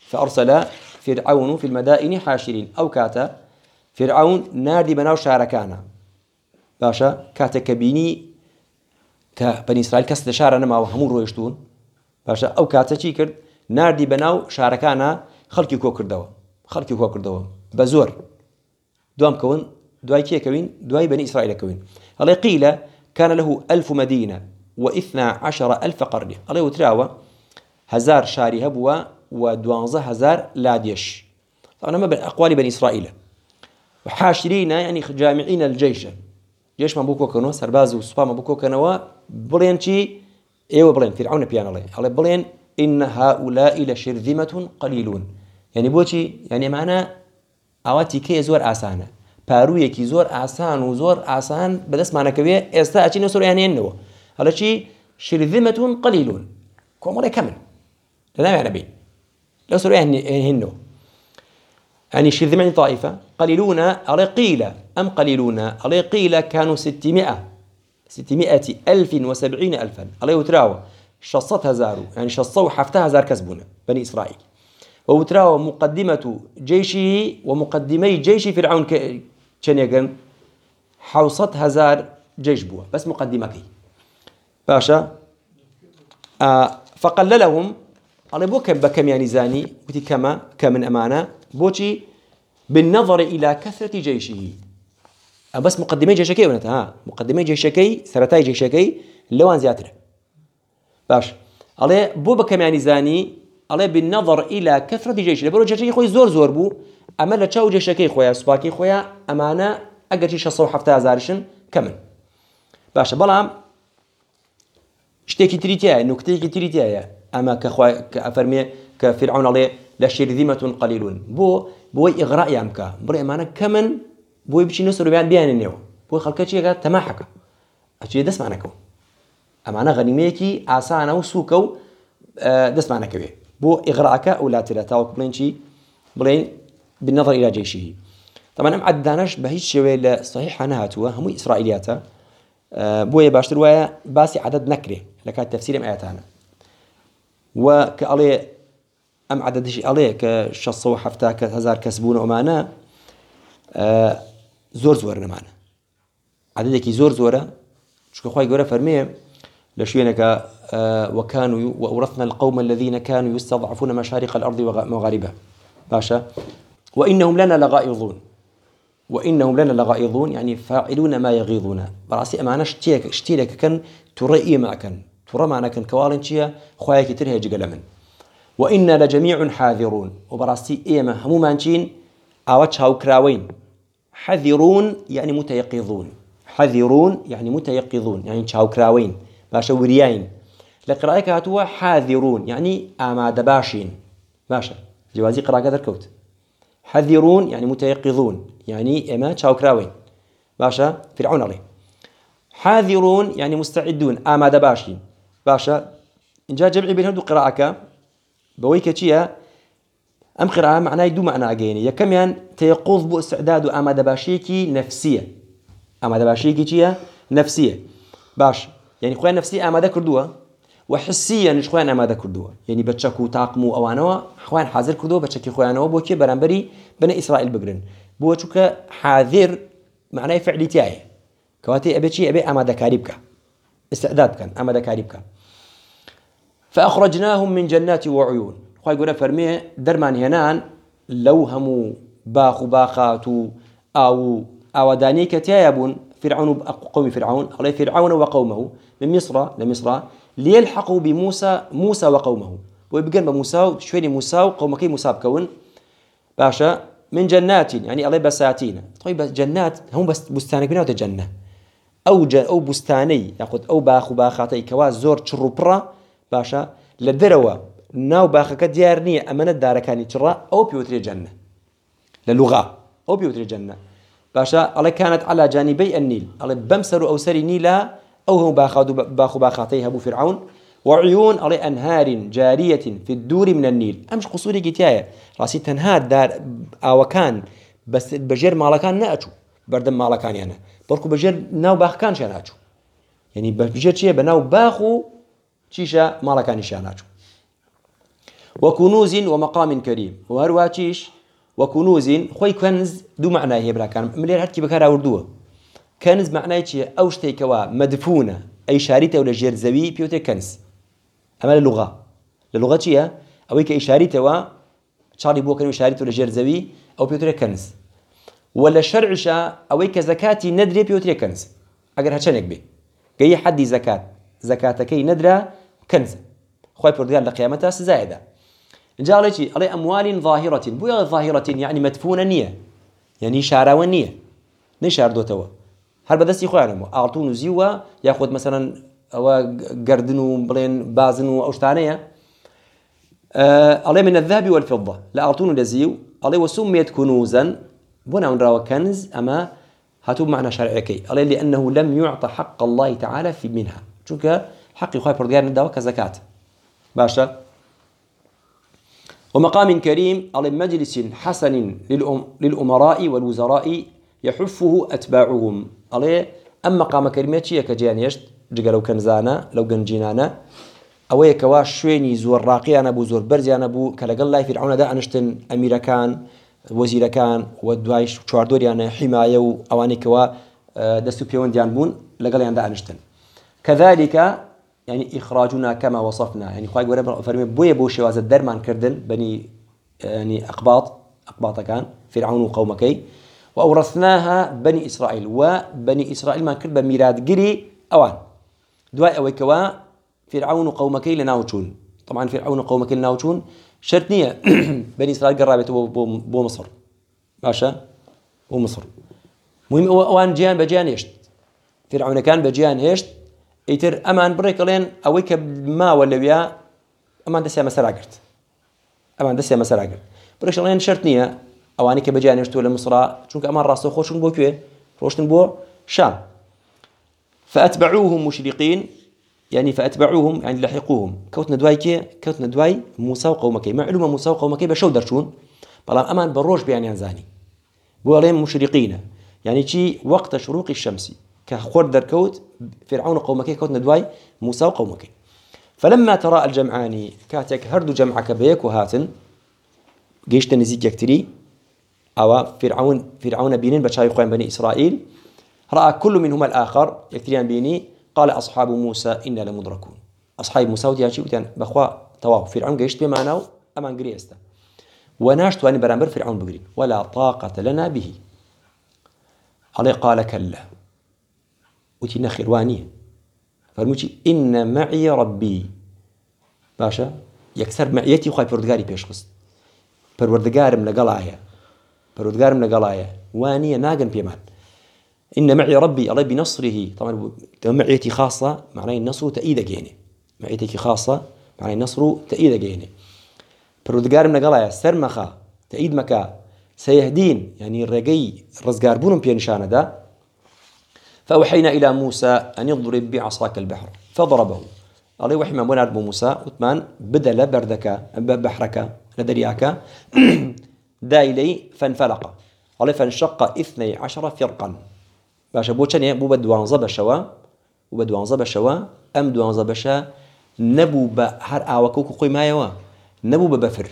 أو كاتا فرعون نادي بناو شاركانا باشا كاتا كبيني كبني إسرائيل كسد شارنا ما وهمون رويشتون باشا أو كاتا چي کرد نادي بناو شاركانا خلقي كو كردوا بزور دوام كون دواي كي كوين دواي بني إسرائيل كوين الله قيل كان له 1000 مدينة و12,000 قرية الله وتراوى 1000 شاري هبوا و12,000 لاديش طبعا ما أقوال بني إسرائيل وحاشرين يعني جامعين الجيش جيش ما بوكو كانوا سرباز وصفا ما بوكو كانوا بلين شي ايوه بلين فرعون بيان الله بلين إن هؤلاء لشرذمة قليلون يعني بوشي يعني معنا اواتي كي زور آسانه بارويه كي زور آسان بدس معنا كبير استاچي نسور يعني انه هذا شيء شرذمة قليلون كومره كامل لا يعني بين لو سور يعني هنو يعني شرذمة طائفة قليلون على قيل كانوا 600,070,000 على وتراوى شصتها زارو يعني شصوا حفتها زار كسبونا بني إسرائيل وتراوى مقدمة جيشه ومقدمي جيش فرعون كان حوصتها زار جيش بوا بس مقدمكي باشا فقللهم على بوكم بكم يعني زاني بتي كما كمن أمانة بوشي بالنظر إلى كثرة جيشه بس مقدمي جيشكي ونتها مقدمي جيشكي سرتاي جيشكي لوان زياتره باش على بو بكم يعني زاني على بالنظر إلى كثرة جيش لبرو جيشكي خوي زور بو أما لا تشاو جيشكي خويا سباكي خويا أمانة أجر شيء 670,000 كمن باش بلام اشتكي تريتيا نكتي تريتيا أما كأفرمي كفرعون عليه لشرذمة قليلون بو إغراء يامك بري أمانة كمن بو يبشي نصر بيان النيو بو خلقتي كا تماحك أشي دس معناكو أمانة غنيميكي آسانا وسوكو دس معناكو بو إغراءك أو لا تاوك بلينشي بلين بالنظر إلى جيشه طبعا أم عداناش بهيج شوية صحيح نهاتوا هم إسرائيلياتا بو يباشر ويا باسي عدد نكره لكان تفسير آياتنا وكالي أم عدد شيء عليه كشصوا حفتا كهزار كسبون أمانة زور نمانة عددك زورة شو خواي جورا فرميه لشوينك وكانوا وأورثنا القوم الذين كانوا يستضعفون مشارق الأرض ومغاربها باشا وإنهم لنا لغائظون يعني فاعلون ما يغيظون براسي أمانة اشتيلك كان ترى معنا كان كوالن شيا خواي كتير هيجي قلمن وإنا لجميع حاذرون وبراسي إيما همو مانشين عواتش هاو كراوين حذرون يعني متيقظون يعني تشاو كراوين باشا ورياين لقراءك هاتوا حاذرون يعني آماد باشين باشا جوازي قراءة دركوت حذرون يعني متيقظون يعني إما تشاو كراوين باشا فرعون عليه حاذرون يعني مستعدون آماد باشين باشا إن جاء جمعي بين هدو قراءك بويك تشيا أم قراءة معناه يدو معنى أجيني يا كمان تيقظ بو استعداد وآماد باشيكي نفسية آماد باشيكي تشيا نفسية باش يعني خوان نفسية آماد كردوها وحسيا مش خوان آماد كردوها يعني بتشكو تاقمو أوانوا خوان حاضر كردوها بتشكي خوانوا بوكي برانبري بني إسرائيل بقرن بوشك حاضر معناه فعلي تاعي كواتي أبي أبي آماد كاريبك استعداد كان آماد كاريبك فأخرجناهم من جنات وعيون خوي يقول فرميه درمان هنان لو همو باخاتو أو دانيك تيابون فرعون قوم فرعون عليه فرعون وقومه من مصر لمصر ليلحقوا موسى وقومه ويبقى بموسى شوي موسى وقومك موسى بكون باشا من جنات يعني عليه بساتين طيب جنات هم بس بستانك بناو تجنة أو بستاني ياخذ أو باخاتي كواز زور تشروبرا باشا لدروا ناو باخك ديارني أمانة داركاني ترى أو بيوتري جنة للغة أو بيوتري جنة باشا الله كانت على جانبي النيل الله بمسر أو سري نيلا أو هم باخو باخاتيها أبو فرعون وعيون على أنهار جارية في الدور من النيل أمش قصوري قتاية راسي تنهار دار أو كان بس بجير مالكان نأتو بردم مالكان يعني بركو بجير ناو باخ كان شاناتو يعني بجير شيء بناو باخو شيشة مالكان شاناتو وكنوز ومقام كريم وهرواتيش وكنوز خوي كنز دو معناه هي بلا كان مليار هركي بكار وردوه كنز معناه شيء أوشتي كوا مدفونة أي شاريته ولا جير زوي بيوتي كنز أما اللغة شيء أو كإشاريته و شاري بوكن إشاريته ولا جير زوي أو بيوتي كنز ولا شرع شا أو كزكاتي ندري بيوتي كنز أجر هتشنك به جاي حدي زكاتك ندرة كنز خوي برديان لقيامتها زائدة جاء عليه أموال ظاهرة بويا ظاهرة يعني مدفونة نية يعني شاراونية نشار دوتوا هل بدس يخوي عنهم أعطون زيوا يأخذ مثلا أو قردنو بلين بازنو أو شتانية عليه من الذهب والفضة لا أعطون لزيو عليه وسميت كنوزا بنا ونرى كنز أما هاتوب معنا شرعكي عليه لأنه لم يعطى حق الله تعالى في منها شوك حق يخوي برديان نداوا كزكاة باشا ومقام كريم على مجلس حسن للأمراء والوزراء يحفه أتباعهم عليه أما مقام كريمتي كجانيشت جقا لو كان زانا لو كان جنانا أو كواش شويني زور راقي أنا بو زور برزي أنا بو كلاقل الله فرعون دا أنشتن أمير كان وزير كان ودوايش شواردور يعني حماية وأواني كوا دستو بيون ديان بون لقل يعني دا أنشتن كذلك يعني إخراجنا كما وصفنا يعني خواهي قريبا فرمي بويا بوشي وازا الدرمان كردن بني يعني أقباط كان فرعون وقومكي وأورثناها بني إسرائيل وبني إسرائيل ما كرد بميراد قري أوان دواء أويكوا فرعون وقومكي لناوتشون طبعا فرعون وقومكي لناوتشون شرطنية بني إسرائيل قرابته بو مصر باشا بو مصر مهم أوان جيان بجيان يشت فرعون كان بجيان يشت يتر أمان بريكلين أويك ما ولا ويا أمان دسيا مسرع قرت أمان دسيا مسرع قرت بريكلين شرطنية أواني كبجاني يشتوا لمصر شونك أمان راسه خوشون بو كوي روشتن بو شام فأتبعوهم مشرقين يعني فأتبعوهم يعني لحقوهم كوتنا دواي موسى وقومكي معلومة موسى وقومكي بشو درشون بلام أمان بروج بيعني أنزاني بو عليهم مشرقين يعني شي وقت شروق الشمس كخور دركوت فرعون وقومكي كوتنا دواي موسى وقومكي فلما ترى الجمعان كاتك هردو جمعك بيك وهاتن جيش تنزيك يكتري أو فرعون بينين بشاي قوم بني إسرائيل رأى كل منهما الآخر يكتريان بيني قال أصحاب موسى إنا لمدركون أصحاب موسى وديان شيء وديان بخوا تواو فرعون جيشت بمعناه أمان قريسته وناشت وأن برامبر فرعون بقرين ولا طاقة لنا به عليه قال كلا وتينا خيروانية فرموشي إن معي ربي باشا يكسر معيتي وخاي بردقاري بيشخص بردقارم لقلايا وانية ناقن بيمان إن معي ربي الله بنصره طبعا معيتي خاصة معناه النصر تأييد جيني معيتي خاصة معناه النصر تأييد جيني بردقارم لقلايا سرمخا تأييد مكا سيهدين يعني الرقي رزقار بونم بينشانة دا فأوحينا إلى موسى أن يضرب بعصاك البحر فضربه الله وحي ما بنات موسى وثمان بدل بردك بحرك لدرياك دايلي فانفلق الله فانشق 12 فرقا باش بوشني بو بدوان زبشوا ام دوان زبشا نبو بحر اوكو قوي ما يوا نبو ببفر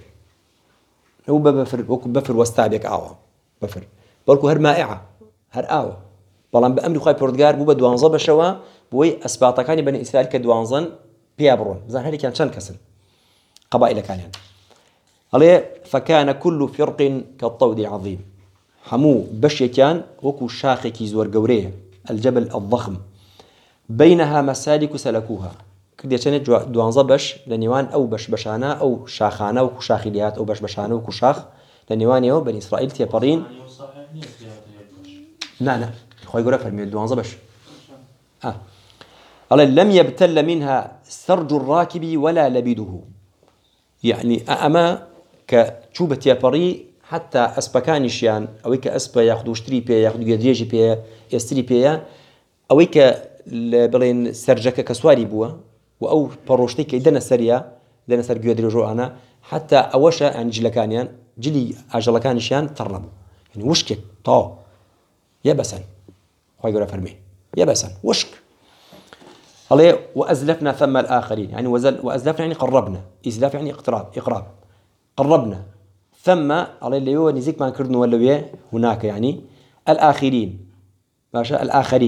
وكو بفر واستابيك اوا بفر بركو هر مائعه هر اوا بلان بامر خوي بورتغال بو بدوان زبشوا بوي اسباطكاني بني اسرائيل كدوانزن بيابرون زين هذه كانت شن كسن قبائل كان يعني عليه فكان كل فرق كالطود العظيم حمو بشيكان وكو شاخكي زور قوريه الجبل الضخم بينها مسالك سلكوها كدي كانت دوانزا بش لنيوان او بشانا او شاخانه وكو شاخليات او بشانا وكو شاخ لنيوانيو بني اسرائيل تيبرين لا خوي يقول فرمي دوانزا بش قال لم يبتل منها سرج الراكب ولا لبيده، يعني أما كتشوبة يابري حتى أسبكانيشيان أو كأسبا ياخذ وشتري بيا ياخذ يدريجي بيا يستري بيا أو بلين سرجك كسواري بوا وأو بروشتي كيدنا سريا دنا سرجو يدريجو أنا حتى أوشا يعني جلكانيان جلي أجلكانيشيان تربوا يعني وشك طاو يبسا خوي يقول فرمي يبسا وشك عليه. وأزلفنا ثم الآخرين يعني وأزلفنا يعني قربنا، إزلاف يعني إقراب قربنا ثم على اللي هو نزيك ما نكردنا ولا هناك يعني الآخرين ماشا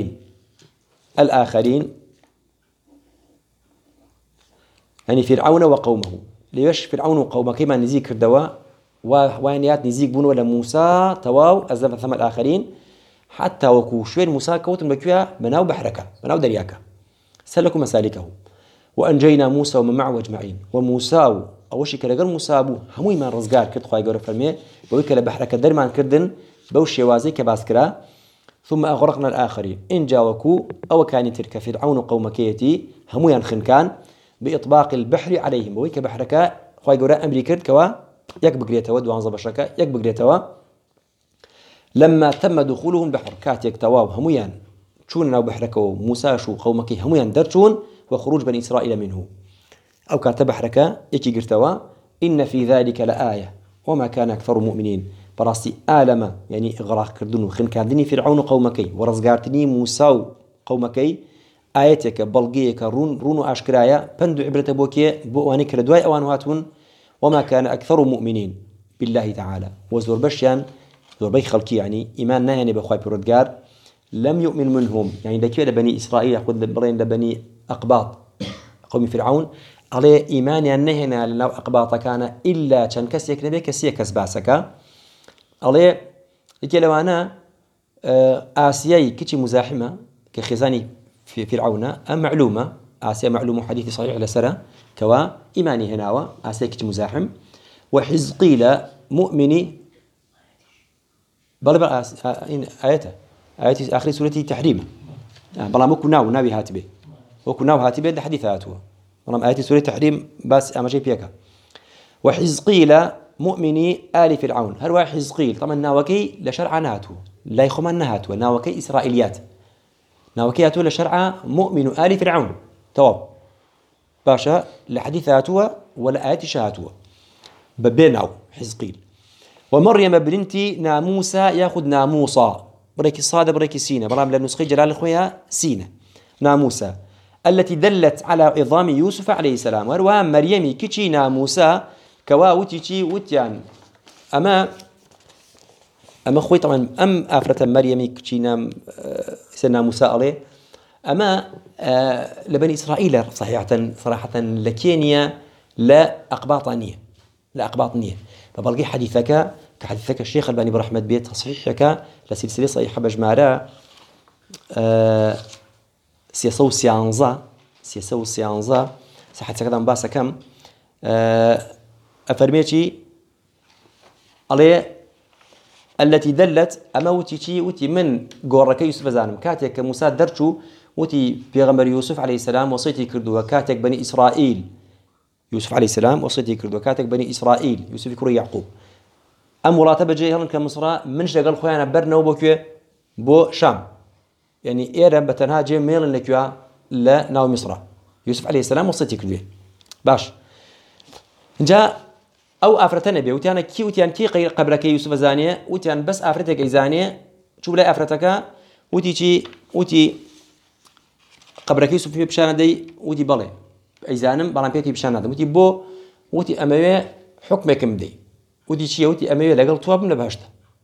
الآخرين يعني فرعون وقومه. ليش فرعون وقومه كما نزيك كردوا ووانيات نزيك بون ولا موسى تواو أزلفنا ثم الآخرين حتى وكو شوين موسى كوتن بكيا بناو بحركة بناو درياكا سلكوا مسالكه. وأنجينا موسى ومن معه أجمعين. وموسى أول شيء كلا قال موسى أبو هموي ما رزقار كت خواي قرر فرمي بويكلا بحركة درمان كردن بوشي وازي كباسكرا. ثم أغرقنا الآخرين إن جاوكوا أو كان تلك فرعون قوم كيتي هموي خنكان بإطباق البحر عليهم بويك بحركة خواي قرر أمريكا كوا يكبق ريتوا دوانزا بشركة يكبق ريتوا. لما تم دخولهم بحر كاتيك تواو همويان شون ناو بحركة موسى شو قومك همويان درشون وخروج بني إسرائيل منه أو كاتب حركة يكي قرتوا. إن في ذلك لآية وما كان أكثر مؤمنين براسي آلمة يعني إغراق كردون خن كاندني فرعون قومكي ورزقارتني موسى قومكي آيتك بلغيك رون أشكرايا بندو عبرة بوكي بوانك لدواي أوان هاتون. وما كان أكثر مؤمنين بالله تعالى وزور بشيان زور بي خلقي يعني إيمان نهني بخواي بردقار لم يؤمن منهم يعني دكي بني إسرائيل يقول برين لبني أقباط قوم فرعون على إيمان النهنا لو أقباط كان إلا كان كسيك نبي كسيك كسباسك على لو أنا آسياي كتي مزاحمة كخزاني في فرعون أم معلومة آسيا معلومة حديث صحيح على سرة كوا إيماني هنا آسيا كتي مزاحم. وحزقيل مؤمني بل آيته آخر سورة تحريم بلا مكو ناوي هاتبه وكو ناو هاتبه ده حديث هاتوه بلا آية سورة تحريم بس أما شيء بيكا. وحزقيل مؤمني آل فرعون هروا حزقيل طبعا ناوكي لشرع ناتو لا يخمان نهاتو ناوكي إسرائيليات ناوكياتو لشرع مؤمن آل فرعون تواب باشا لحديثاتو ولا آيات شهاتو ببيناو حزقيل. ومريم بنتي ناموسى ياخذ ناموسى بريكي صاد بريكي سينا برام لنسخي جلال خويا سينا ناموسى التي دلت على عظام يوسف عليه السلام. وروا مريمي كيتشي ناموسى كوا وتيتشي وتيان أما خوي طبعا آفرة مريمي كيتشي نام سنا موسى عليه أما لبني إسرائيل صراحة لكينيا لا أقباطنية فبلغي حديثك كحديثك الشيخ الباني برحمة بيت تصحيحك لسلسلة صحيحة بجمارة سياسة وسيانزا صحة كذا مباسة كم أفرميتي عليه التي دلت أما وتي من قورك يوسف زانم كاتك موسى درشو وتي بيغمبر يوسف عليه السلام وصيتي كردو وكاتك بني إسرائيل يوسف عليه السلام وصيتي كردو وكاتك بني إسرائيل يوسف كري يعقوب أم مراتبة جاي هلن كمصر منش لقال خويانا برنا وبوكيو بو شام يعني إيران بتنها جاي ميلن لكيوا لا ناو مصر يوسف عليه السلام وصيتي كردو باش جاء أو أفرتنا بيه وتيانا كي قبلك يوسف زانية وتيان بس أفرتك زانية شو بلا أفرتك وتي قبلك يوسف في بشانة دي وتي بالي أيزانم بلان بيتي بشانة دي وتي بو وتي أمامي حكمكم دي وتي شيء وتي أمامي لقل طواب من بهشته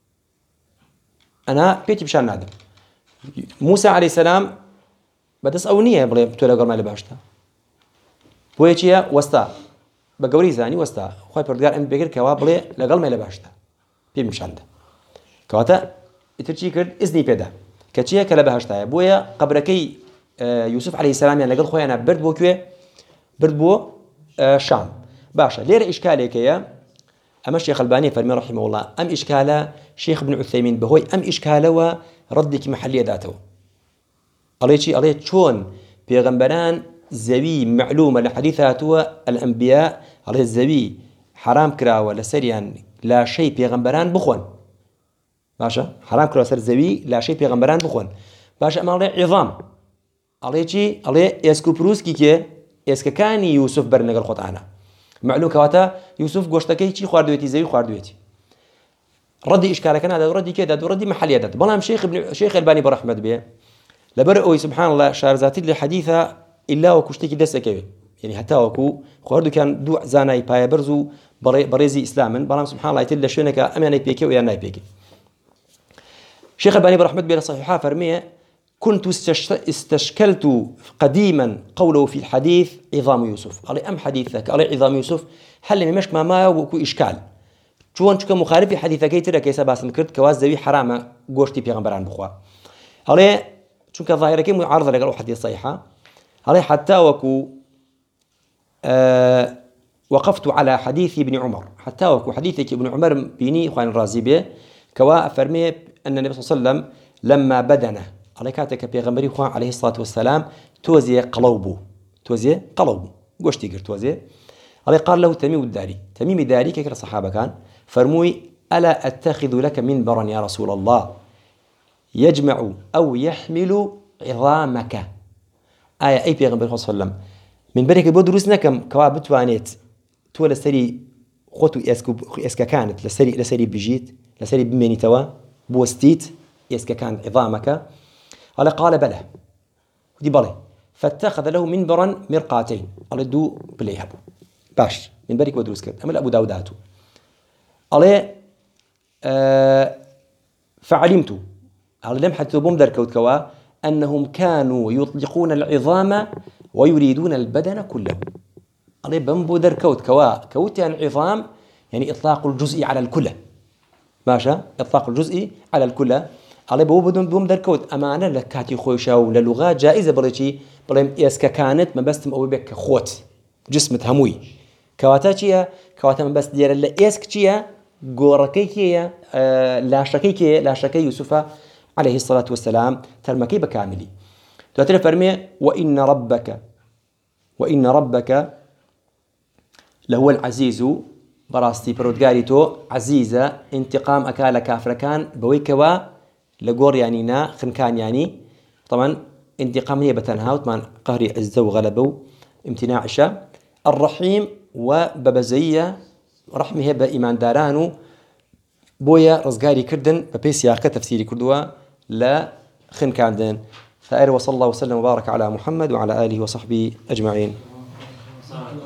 أنا بيتي بشانة دي موسى عليه السلام بدس أونية بلا بتولا قرما لبهشته بويتشيا وستا بقولي زاني وستا خوي بردقار أم بيجر كوابلي لقل ما لبهشته بيمشانده كواتا يترشي كرد إذني بيدا كتشيا كلا بهشته بويا قبركي يوسف عليه السلام يعني لقل خوي أنا برد بو شام باشا لير إشكالك يا أما الشيخ الباني فرمي رحمه الله أم إشكاله شيخ ابن عثيمين بهوي أم إشكاله وردك محلية ذاته عليه شون پیغمبران زوي معلومة لحديثاتها الأنبياء عليه الزوي حرام كراوة لسريان لا شيء پیغمبران بخون باشا حرام كراوة سر زوي لا شيء پیغمبران بخون باشا أما عليه عظام عليه چي عليه اسكو بروسكي كي اسككاني يوسف برنقل خطانا معلوم كواتا يوسف قوشتكي چي خواردويتي زوي خواردويتي ردي إشكالك أنا ردي كده ردي محلية ده بلام شيخ الباني برحمة بيه لبرئوي سبحان الله شارزاتي لحديثة إلا وكشتكي دسكوي يعني حتى وكو خواردو كان دو زاناي باي برزو بريزي إسلاما بلام سبحان الله يتل شونك أماني بيكي ويا ناي بيكي شيخ الباني برحمة بيه صحيحة فرمية كنت استشكلت قديما قوله في الحديث عظام يوسف قال أم حديثك قال عظام يوسف هل مشك ما وكو إشكال چون چکە مخالفی حەدیثەکەی ترە کە ئێستا باسم کرد کەوا زەوی حرامە گۆشتی پێغەمبەران بخوا ئەڵێ چونکە ظاهرەکەی معارضە لەگەڵ ئەو حەدیث صحیحە ئەڵێ حتى وەکو وقفت على حديث ابن عمر حتى وكو حديثك ابن عمر بيني خوان الرازي به كوا فرمي أن النبي صلى الله عليه وسلم لما بدنه على كاتك بيغمبري خوان عليه الصلاة والسلام توزي قلوبه قوشتي قرت توزي عليه قال له تميم الداري كيف الصحابة كان فرموي ألا أتخذ لك منبرا يا رسول الله يجمع أو يحمل عظامك آية أي بيغمبر صلى الله عليه وسلم من بريك بودروس نكم كوابت وانيت تولى سري خوتو اسكا كانت لسري بجيت لسري بمني توا بوستيت اسكا كانت عظامك قال بلى ودي بلى فاتخذ له منبرا مرقاتين قال دو بليهبو باش من بريك بودروس كت أمل أبو داوداتو قال فعلمت قال لم حتى بوم كوت كوا أنهم كانوا يطلقون العظام ويريدون البدن كله قال بمبو كوت كوت يعني عظام يعني إطلاق الجزء على الكلى ماشى إطلاق الجزء على الكلى قال بوم كوت أمانة لكاتي خويشة وللغة جائزة بلشي بلهم إسكا كانت ما بس أو بك خوت جسمت هموي كواتاتشيا كواتا ما بس دير إلا إسكتشيا جوركيكيا لا شكي يوسف عليه الصلاة والسلام ترمكي بكاملي تأتي فرمي وإن ربك لهو العزيز براستي برودغاريتو عزيزة انتقام أكال كافركان بويكوا لقور يعني نا خنكان يعني طبعا انتقام هي بتنها وطبعا قهري عزة وغلبه امتناع الشام الرحيم وببزية رحمه بإيمان دارانو بويا رزقاري كردن ببيسياقة تفسيري كردوا لا خنكاندن فأر وصلى الله وسلم وبارك على محمد وعلى آله وصحبه أجمعين